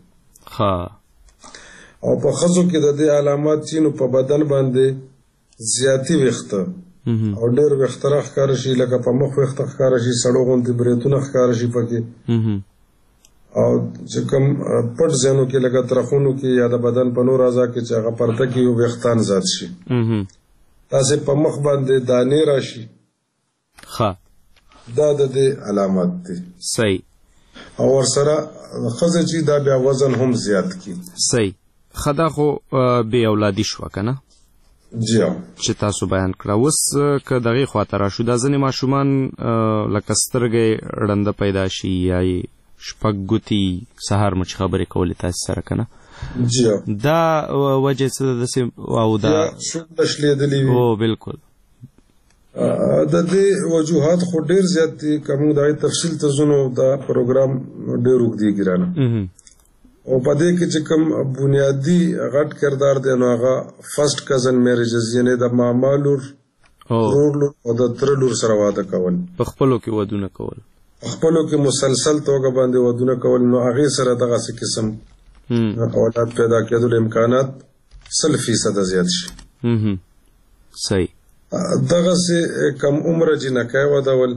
او په ښځو کې د دې علامات چې نو په بدن باندې زیاتي ویښته او ډېر ویښته راښکاره شي لکه په مخ ویښته ښکاره شي سړو غوندې بریتونه ښکاره شي پکې او چې کوم پټ ځایونو کې لکه ترخونو کې یا د بدن په نور اعضا کې چې هغه پرته کې یو ویښتان زیات شي داسې په مخ باندې دانې راشي دا د دې علامات دي. صحیح. او ورسره ښځه چې دا بیا وزن هم زیات کړي. صحیح. ښه دا خو بې اولادي شوه که نه جی چې تاسو بیان کړه. اوس که دغې خواته راشو دا ځینې ماشومان لکه سترګې ړنده پیدا شي یا یې شپږ ګوتې سهار مو چې خبرې کولې تاسې سره که نه جی دا وجه څه ده داسې او دا شونډه شلېدلې وي. او بالکل د دې وجوهات خو ډېر زیات دي که موږ د هغې تفصیل ته ځو نو دا پروګرام ډېر اوږدېږي رانه او په دې کې چې کوم بنیادي غټ کردار دی نو هغه فرسټ کزن میریجز یعنې د ماما لور ورور لور او د تره لور سره واده کول په خپلو کې ودونه کول خپلو کې مسلسل توګه باندې ودونه کول نو هغې سره دغسې قسم اولاد پیدا کېدلو امکانات سل فیصده زیات شي. صحیح. دغسې کم عمره جنکۍ ودول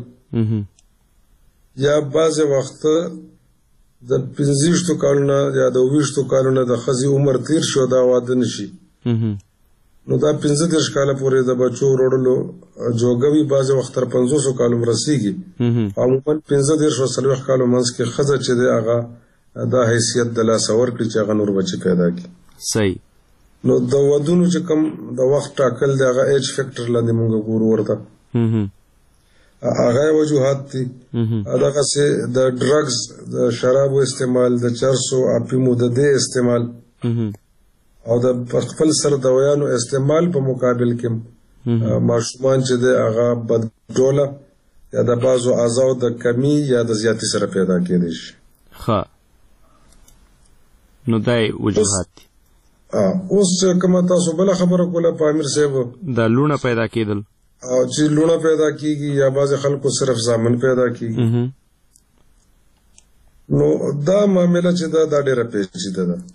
یا بعضې وخته د پنځه کالونه یا د اوویشتو کالونه د ښځې عمر تیر شي او دا واده نه شي نو دا پنځه دېرش کاله پورې د بچو وروړلو جوګه وي بعضې وخت تر پنځوسو کالو رسېږي. عموماً پنځه دېرش او څلوېښت کالو منځ کې ښځه چې دی هغه دا حیثیت د لاسه ورکړي چې هغه نور بچي پیدا کړي. صحیح. نو د ودونو چې کوم د وخت ټاکل دی هغه ایج فیکټر لاندې مونږ ګورو ورته هغه وجوهات دي. دغسې د ډرګز د شرابو استعمال د چرسو اپیمو د دې استعمال او د خپل سر دوایانو استعمال په مقابل کې ماشومان چې دی هغه بدډوله یا د بعضو اعضاو د کمی یا د زیاتي سره پیدا کېدی شي. ښه نو دا وجوهات دي. اوس کومه تاسو بله خبره کوله په امیر صاحب د لوڼه پیدا کېدل او چې لوڼه پیدا کېږي یا بعضې خلکو صرف زامن پیدا کېږي نو دا معامله چې ده دا ډېره پیچیده ده.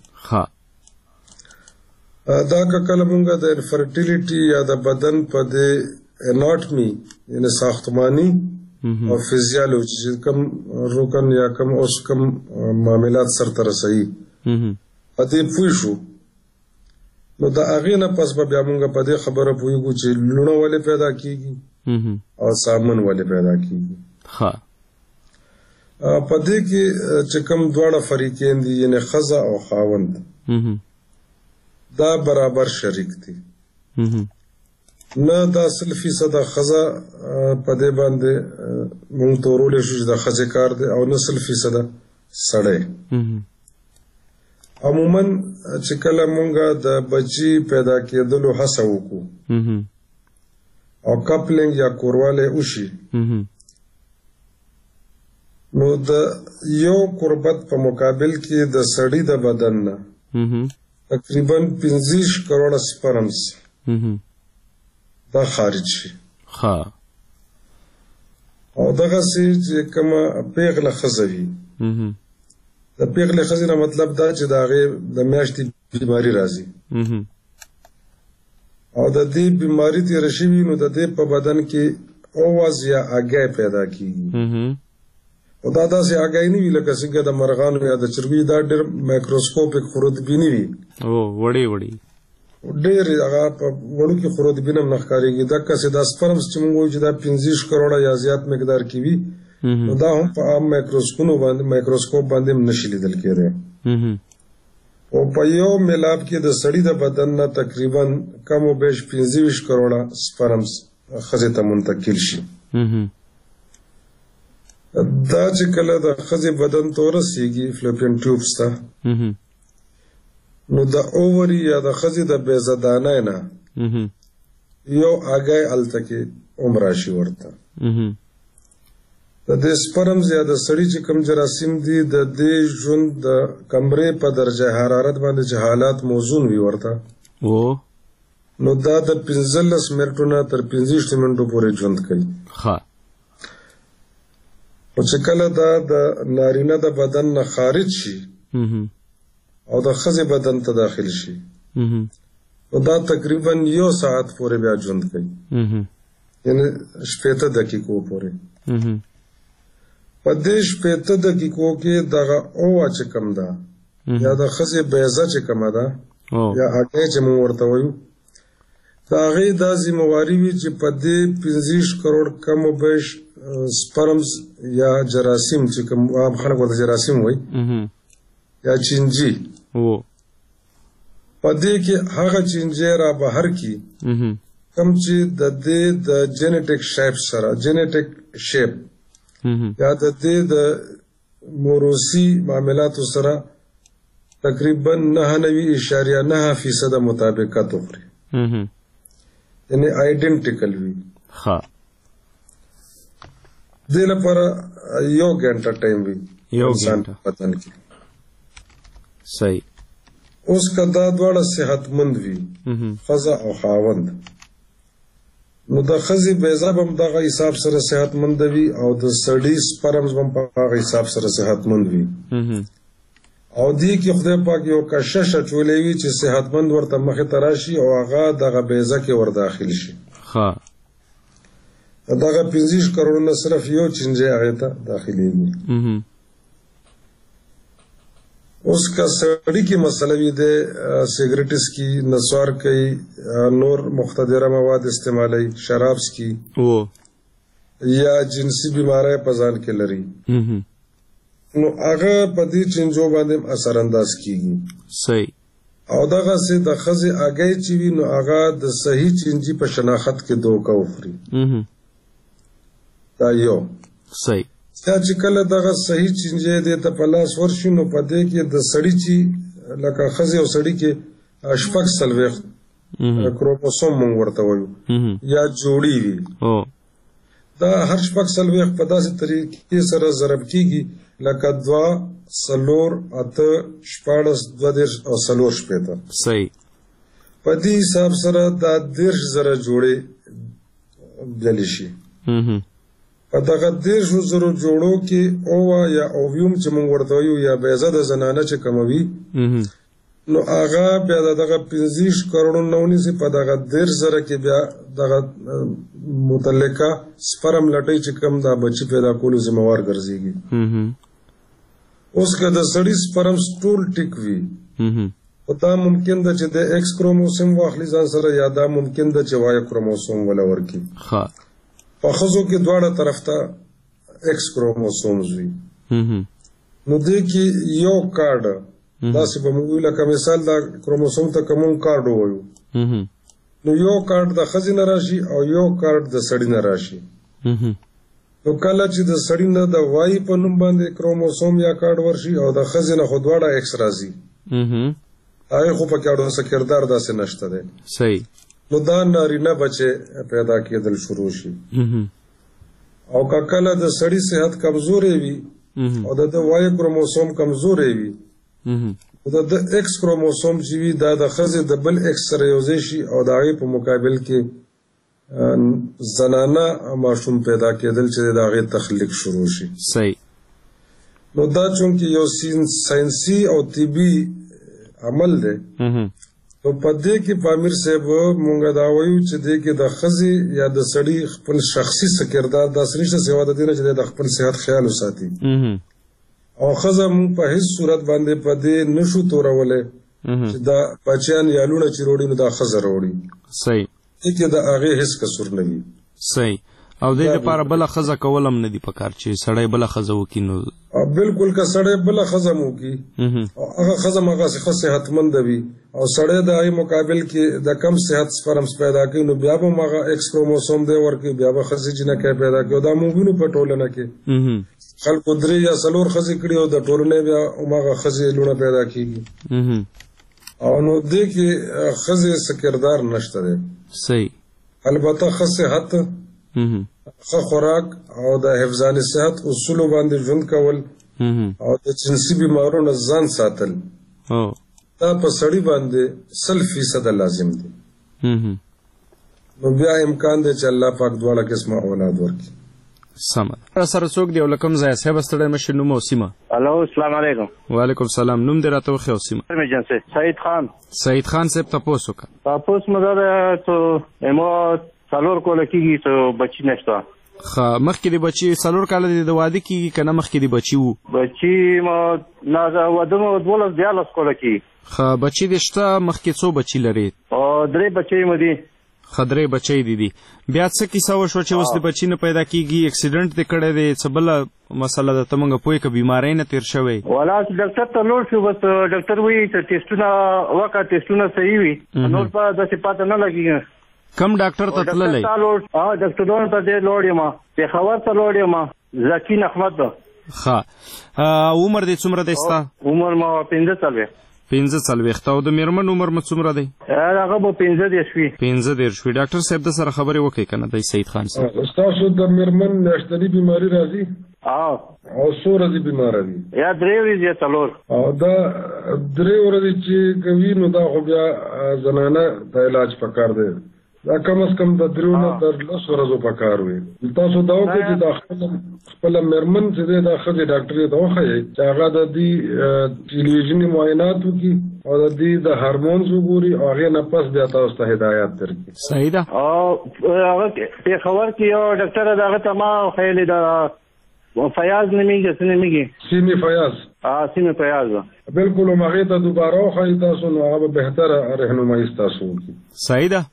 دا که کله مونږ د انفرټیلیټي یا د بدن په دې اناټمي یعنې ساختماني او فزیالوجي چې کوم رکن یا کوم اوس کوم معاملات سرته رسوي په دې پوه شو نو د هغې نه پس به بیا مونږ په دې خبره پوهېږو چې لوڼه ولې پیدا کېږي او سامن ولې پیدا کېږي. په دې کې چې کوم دواړه فریقین دي یعنې ښځه او خاوند دا برابر شریک دي نه دا سل فیصده ښځه په دې باندې مونږ تورولی شو چې د ښځې کار دی او نه سل فیصده سړی. عموماً چې کله مونږه د بچي پیدا کېدلو هڅه وکړو او کپلنګ یا کوروالی وشي نو د یو قربت په مقابل کې د سړي د بدن نه تقریبا پنځه کروڑه سپرمز دا خارج شي. او دغسې چې کومه پیغله ښځه وي د پیغلې ښځې نه مطلب دا چې د هغې د میاشتې بیماري راځي او د دې بیماری تیر شوي نو د دې په بدن کې اوواز یا اگای پیدا کیږي او دا داسې اگای نه وي لکه څنګه د مرغانو یا د چرګوي دا ډېر مایکروسکوپیک خردبیني وي او وړي وړي ډېر هغه په وړو کې خردبینه هم نه ښکارېږي دقه چې دا سپرمز چې موږ وایو چې دا پنځه کروړه یا زیات مقدار کې وي نو دا هم په عام مایکروسکوپ باندې مایکروسکوپ باندې هم نشي لیدل کېدی او په یو میلاب کې د سړي د بدن نه تقریبا کم و بیش پنځه ویشت کروړه سپرمز ښځې ته منتقل شي دا چې کله د ښځې بدن ته ورسېږي فلوپین ټیوبس ته نو د اووري یا د ښځې د بیضه نه یو اگای هلته کې هم راشي ورته د دې سپرمز یا د سړي چې کوم جراثیم دي د دې ژوند د کمرې په درجه حرارت باندې چې حالات موزون وي ورته نو دا د پنځلس منټو نه تر پنځه منټو پورې ژوند کوي او چې کله دا د نارینه د بدن نه خارج شي او د ښځې بدن ته داخل شي نو دا تقریبا یو ساعت پورې بیا ژوند کوي یعنی شپېته دقیقو پورې په دې شپېته دقیقو کې دغه اوه چې کوم ده یا د ښځې بیضه چې کومه ده یا اګۍ چې موږ ورته وایو د هغې دا ذمهواري وي چې په دې پنځه کروړ کم و بیش سپرمز یا جراثیم چې کوم عام خلک ورته جراثیم وایي یا چینجي په دې کې هغه چینجي را بهر کړي کوم چې د دې د جینیټک شیپ سره جینیټک شیپ یا د دې د موروثي معاملاتو سره تقریبا نهه نوي اشاریه نهه فیصده مطابقت وکړي یعنی آئیډنټیکل وي دې لپاره یو غنټه ټایم وي یو غنټه بدن کې صحیح اوس کدا دواړه صحتمند وي ښځه او خاوند نو د ښځې بیضه به هم دغه حساب سره صحتمند وي او د سړي سپرمز به هم په هغه حساب سره صحتمند وي او دې کې خدای پاک یو کشش اچولی وي چې صحتمند ورته مخې ته راشي او هغه دغه بیضه کې ور داخل شي دغه پنځه کروڑ نه صرف یو چینجی هغې ته داخلېږي اوس که سړي کې مسله وي د سګریټ څکي نسوار کوي نور مختدره مواد استعمالوي شراب څکي یا جنسي بیماری په ځان کې لري نو هغه په دې چینجو باندې اثر انداز کیږي صحیح او دغسې د ښځې اګۍ چې وي نو هغه د صحیح چینجي په شناخت کې دوکه وخوري دا یو صحیح دا چې کله دغه صحیح چینجی دې ته په لاس ورشي نو په دې کې د سړي چې لکه ښځې او سړي کې شپږ څلوېښت کروموسوم موږ ورته وایو یا جوړې وي دا هر شپږ څلوېښت په داسې طریقې سره ضرب کېږي لکه دوه څلور اته شپاړس دوه دېرش او څلور شپېته صحیح په دې حساب سره دا دېرش زره جوړې بللی شي په دغه دېرشو زرو جوړو کې اوه یا اوویوم چې موږ ورته وایو یا بیضه د زنانه چې کومه وي نو هغه بیا د دغه پنځه کروڑو نه ونیسي په دغه دېرش زره کې بیا دغه متعلقه سپرم لټۍ چې کوم دا بچي پیدا کولو ذمهوار ګرځېږي اوس که د سړي سپرمز ټول ټیک وي خو دا ممکن ده چې د ایکس کروموسوم واخلي ځان سره یا دا ممکن ده چې وای کروموسوم ولا ورکړي په ښځو کې دواړه طرف ته ایکس کروموسومز وي نو دې کې یو کارډ داسې به موږ وایو لکه مثال دا کروموسوم ته که موږ کارډ ووایو نو یو کارډ د ښځې نه راشي او یو کارډ د سړي نه راشي نو کله چې د سړي نه د وای په نوم باندې کروموسوم یا کارډ ورشي او د ښځې نه خو دواړه ایکس راځي هغې خو پکې اړو څه کردار داسې نشته دی صحیح نو دا نارینه بچې پیدا کېدل شروع شي او که کله د سړي صحت کمزوری وي او د ده وای کروموسوم کمزوری وي د ده ایکس کروموسوم چې وي دا د ښځې د بل ایکس سره یوځای شي او د هغې په مقابل کې زنانه ماشوم پیدا کېدل چې د هغې تخلیق شروع شي صحیح نو دا چونکې یو ساینسي او طبي عمل دی په پدې کې پامیر صاحب مونږ دا وایو چې دې کې د خزي یا د سړي خپل شخصي سکردار د سنشت سیوا د دینه چې د خپل صحت خیال وساتي او خزه مونږ په هیڅ صورت باندې پدې نشو تورولې چې دا بچیان یا لونه چې روړي نو دا خزه روړي صحیح دې د هغه هیڅ قصور نه وي صحیح او دې لپاره بل خزه کولم نه دی پکار چې سړی بل خزه وکي نو بالکل که سړی بل خزه مو کی هغه خزه مغه صحتمند وي او سړی د ای مقابل کې د کم صحت سپرمز پیدا کوي نو بیا به مغه ایکس کروموسوم دی ورکه بیا به خزه جنہ کې پیدا کوي دا موږ په ټولنه کې خلکو درې یا څلور خزه کړي او د ټولنه بیا مغه خزه لونه پیدا کیږي او نو دې کې خزه سکردار نشته دی صحیح البته خزه حت خو خوراک او د حفظان صحت اصول باندې ژوند کول او د جنسي بیمارونو ځان ساتل دا په سړی باندې سل فیصد لازم دي نو بیا امکان دی چې الله پاک دواړه قسمه اولاد ورکړي سم سره څوک دی ولکم ځای صاحب ستړی مشه نوم او سیمه الو السلام علیکم وعلیکم السلام نوم دې راته وخی او سیمه ایمرجنسي سعید خان سعید خان صاحب تاسو کا تاسو مدار ته امو څلور کول کېږي ته بچی نشته خا مخکې دی بچی څلور کال دی د واده کېږي کنه مخکې دی بچی وو بچی ما نه واده مو دولس دیالس کول کېږي خا بچی دې شته مخکې څو بچی لري او درې بچی مو دي خدرې بچی دي دي بیا څه کیسه وشو چې اوس د بچی نه پیدا کېږي اکسیډنټ دې کړی دی څه بله مسله ده ته موږ پوهې که بیماری نه تېر شوی ولا ډاکټر ته لوړ شو بس ډاکټر وایي چې ټېسټونه وکړه ټېسټونه صحیح وي نور په داسې پاته نه لګېږي کم ډاکټر ته تللی ها ډاکټرانو ته ډېر لوړ یم پېښور ته لوړ یم ذکین احمد ښه عمر دې څومره دی ستا عمر ما پنځه څلوېښت پنځه څلوېښت او د مېرمن عمر مو څومره دی هغه به پنځه دېرش وي پنځه دېرش وي ډاکټر صاحب د سره خبرې وکړئ که نه دی سعید خان صاحب ستاسو د مېرمن میاشتني بیماري راځي او څو ورځې بیماره دي یا درې ورځې یا څلور او دا درې ورځې چې کوي نو دا خو بیا زنانه د علاج پکار دی دا کم از کم د درو نه تر لس ورځو پکار وي تاسو دا وکړئ چې دا خپل خپله مېرمن چې دی دا ښځې ډاکټر ته وښایئ چې هغه د دې ټلویزیوني معاینات وکړي او د دې د هارمونز وګوري او هغې نه پس بیا تاسو ته هدایات درکړي صحیح ده او هغه پېښور کې یو ډاکټر د هغه ته ما وښیلې د فیاض نومېږي څه نومېږي سیمې فیاض سیمې فیاض بالکل هم هغې ته دوباره وښایي تاسو نو هغه به بهتره رهنمایي ستاسو وکړي صحیح ده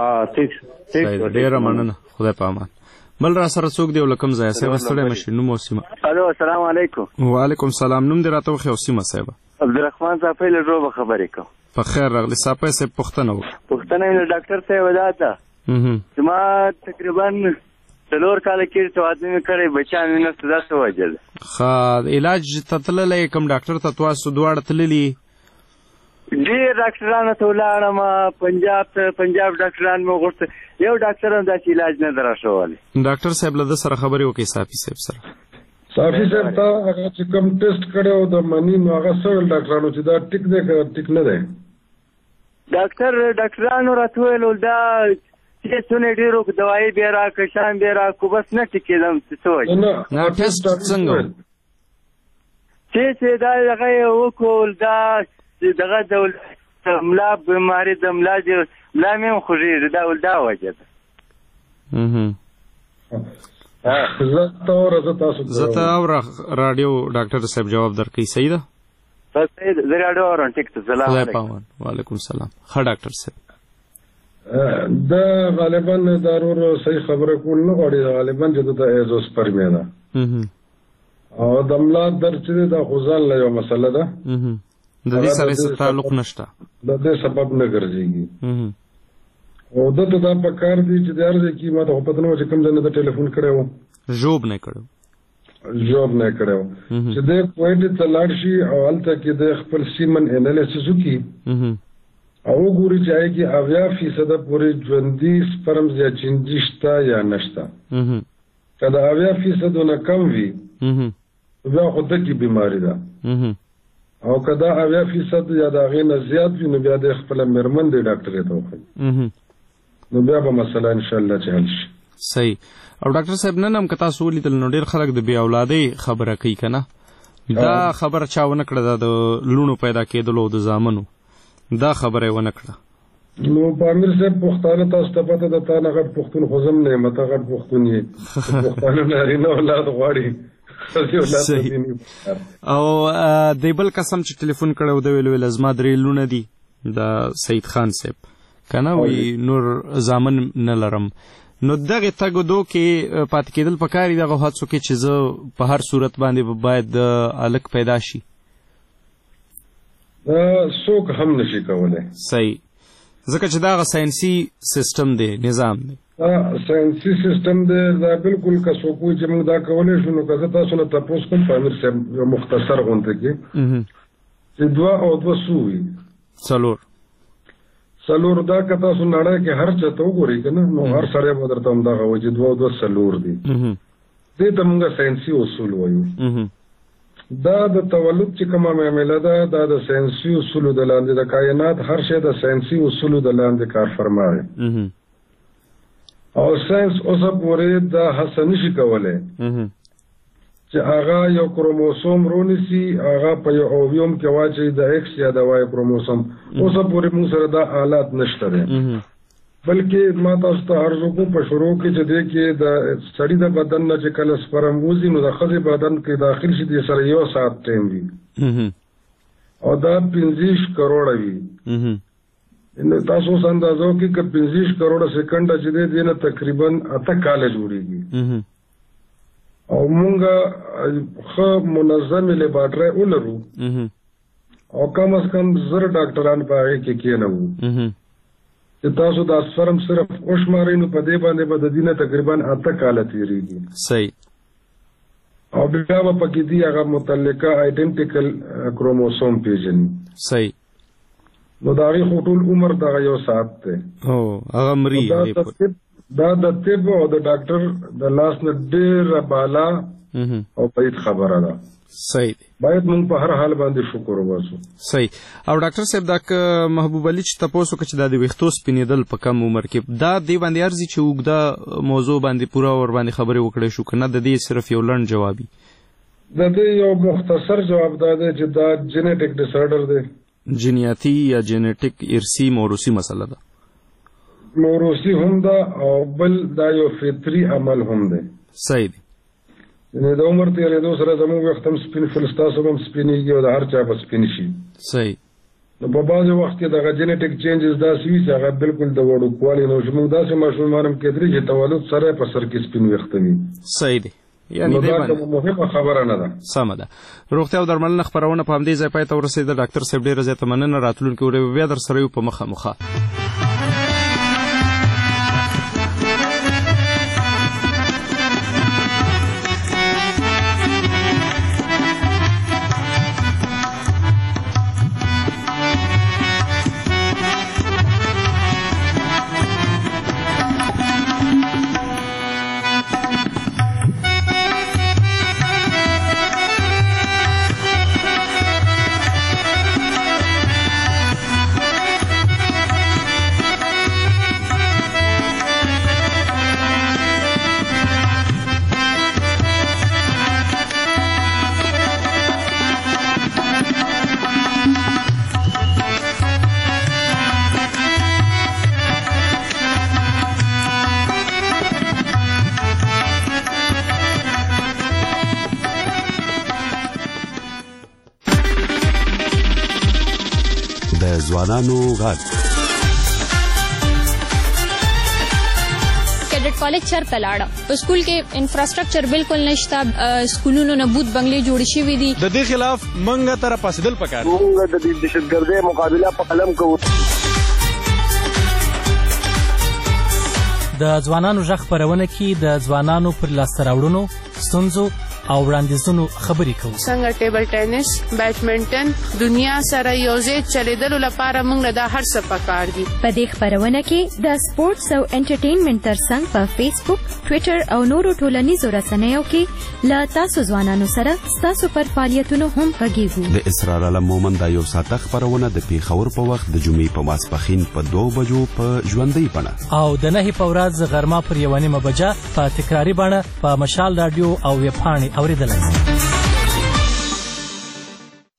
ډیره مننه خدای په امان بل را سره څوک دی ولکم ځای صاحب ستړی مشي نوم او سیمه الو السلام علیکم وعلیکم السلام نوم دې راته وخی او سیمه صاحب عبدالرحمن صافی له روبه خبرې کوم په خیر راغلی صافی صاحب پوښتنه وکړه پوښتنه یې ډاکټر صاحب ودا ته چې ما تقریبا څلور کاله کې توازن مې کړی بچیان مې نشته دا څه وجه ده ښه علاج ته تللی کوم ډاکټر ته تاسو دواړه تللي ډېر ډاکټرانو ته ولاړم پنجاب ته پنجاب ډاکټران مې وغوښتل یو ډاکټر هم داسې علاج نه ده راشولی ډاکټر صاحب له ده سره خبرې وکړئ صافي صاحب سره صافي صاحب ته هغه چې کوم ټیسټ کړی و د مني نو هغه څه ویل ډاکټرانو چې دا ټیک دی که ټیک نه دی ډاکټر ډاکټرانو راته ویل دا ټیسټونه ډېر وکړو دوایي بیا راکړه شیان بیا راکړو بس نه ټیکېدم چې څه وایي ټیسټ څنګه ټیسټ دا هغه یې وکړو دا دغه د ملا بیماري د ملا ملا مې هم خوږېږي دا ول دا وجه ده زه ته اوره راډیو ډاکټر صاحب جواب درکوي صحیح ده زه راډیو اورم ټیک ته سلام علیکم وعلیکم السلام ښه ډاکټر صاحب دا غالبا دارور صحیح خبره کول نه غواړي غالبا چې د ایزوسپرمیا ده او د ملا درد چې دا خو ځان له یو مسله ده د دې سره څه تعلق نشته د دې سبب نه ګرځېږي او دته دا پکار دی چې د هر ځای کې ما ته پته نه و چې کوم ځای نه د ټلیفون کړی و ژوب نه کړی ژوب نه کړی و چې دی پوینټ ته لاړ شي او هلته کې د خپل سیمن انالیسس وکړي او وګوري چې هغې کې اویا فیصده پورې ژوندي سپرمز یا چینجي شته یا نشته که د اویا فیصدو نه کم وي بیا خو دکې بیماري ده او که دا اویا فیصد یا د هغې نه زیات وي نو بیا د خپله مېرمن دی ډاکټرې ته وښایي نو بیا به مسله انشاءالله چې حل شي صحیح او ډاکټر صاحب نن هم که تاسو ولیدل نو ډېر خلک د بې اولادۍ خبره کوي که نه دا خبره چا ونه کړه دا د لوڼو پیدا کېدلو او د زامنو دا خبره ونه کړه. نو په امیر صاحب پښتانه تاسو ته پته ده تا نه غټ پښتون خو زم نه مته غټ پښتون یې پښتانه نارینه اولاد غواړي او دی بل قسم چې ټلیفون کړو د ویل ویل زما درې لونه دي د سید خان صاحب کنه وی نور زامن نه لرم نو دغه تګو دو کې پات کېدل پکاري دغه هڅو کې چې زه په هر صورت باندې باید الک پیدا شي څوک هم نشي کولای. صحیح ځکه چې دا ساينسي سیستم دی نظام دی ساينسي سیستم دی دا بالکل که څوک وي چې موږ دا کولی شو نو که زه تاسو نه تپوس کوم په امیر صاحب یو مختصر غونډه کې چې دوه او دوه څو وي څلور څلور دا که تاسو نړۍ کې هر چا ته وګورئ که نه نو هر سړی به درته همدغه وایي چې دوه او دوه څلور دي دې ته موږ ساينسي اصول وایو. دا د تولد چې کومه معامله ده دا د ساينسي اصولو د لاندې د کائنات هر شی د ساينسي اصولو د لاندې کار فرمایي او ساينس اوسه پورې دا هڅه نشي کولی چې هغه یو کروموسوم رونیسي هغه په یو اوویوم کې واچوي د ایکس یا د وای کروموسوم اوسه پورې موږ سره دا آلات نشته دی بلکې ما تاسو ته عرض وکړو په شروع کې چې دی کې د سړي د بدن نه چې کله سپرم وځي نو د ښځې بدن کې داخل شي دې سره یو ساعت ټایم وي او دا پنځه کروڑه وي تاسو اوس اندازه وکړئ که پنځه کروڑه سکنډه چې دی دې نه تقریبا اته کاله جوړېږي او مونږ ښه منظمې لیبارټرۍ ولرو او کم از کم زر ډاکټران په هغې کې کېنوو چې تاسو دا سپرم صرف وشمارئ نو په دې باندې به د دې نه تقریبا اته کاله تېرېږي. صحیح او بیا به پکې دي هغه متعلقه آیډنټیکل کروموسوم پیژني. صحیح نو د هغې خو ټول عمر دغه یو ساعت دی او هغه مري دا د طب او د ډاکټر د لاس نه ډېره بالا او بعید خبره ده. صحیح باید موږ په هر حال باندې شکر وباسو. صحیح او ډاکټر صاحب دا محبوب علي چې تاسو وکړه چې دا د ویښتو سپینېدل په کم عمر کې دا دې باندې ارزي چې اوږده موضوع باندې پوره ور باندې خبرې وکړې شو که نه د دې صرف یو لنډ جوابي؟ د دې یو مختصر جواب دا دی چې دا جینیټک ډسارډر دی جینیاتي یا جینیټک ارثي موروثي مسله ده. موروثي هم ده او بل دا یو فطري عمل هم دی. صحیح دی د عمر تېرېدو سره زموږ وخت هم سپین شول ستاسو هم سپینېږي او د هر چا به سپین شي. صحیح نو په بعضې وخت کې دغه جینیټک چینجز داسې وي چې هغه بالکل د وړوکوالي نه چې موږ داسې ماشومان هم کېدلي چې تولد سره یې په سر کې سپین ویښته وي. صحیح دی نو دا مهمه خبره نه ده. سمه ده. روغتیا او درملنه خپرونه په همدې ځای پای ته ورسېده. ډاکټر صاحب ډېره زیاته مننه. راتلونکې ورځ بیا در سره یو په مخه مخه. ځوانانو غږ کیډټ کالج چرته لاړه په سکول کې انفراستراکچر بالکل نشته سکولونو نه بوت بنگلې جوړ شوي دي د دې خلاف منګه تر پاسدل پکار موږ د دهشتګردۍ مقابله په قلم کوو د ځوانانو غږ خپرونه کې د ځوانانو پر لاسته راوړنو ستونزو او وړاندیزونو خبرې کوو څنګه ټیبل ټینس بیډمنټن دنیا سره یوځای چلیدلو لپاره موږ له دا هر څه پکار دي په دې خپرونه کې د سپورتس او انټرټینمنټ ترڅنګ په فیسبوک ټویټر او نورو ټولنیزو رسنیو کې له تاسو ځوانانو سره ستاسو پر فعالیتونو هم غږیږو د اسرار علم مومن دا یو ساعته خپرونه د پیښور په وخت د جمعې په ماسپښین په دوه بجو په ژوندۍ بڼه او د نهې په ورځ غرمه پر یوه نیمه بجه په تکراري بڼه په مشال راډیو او ویبپاڼې اورېدلی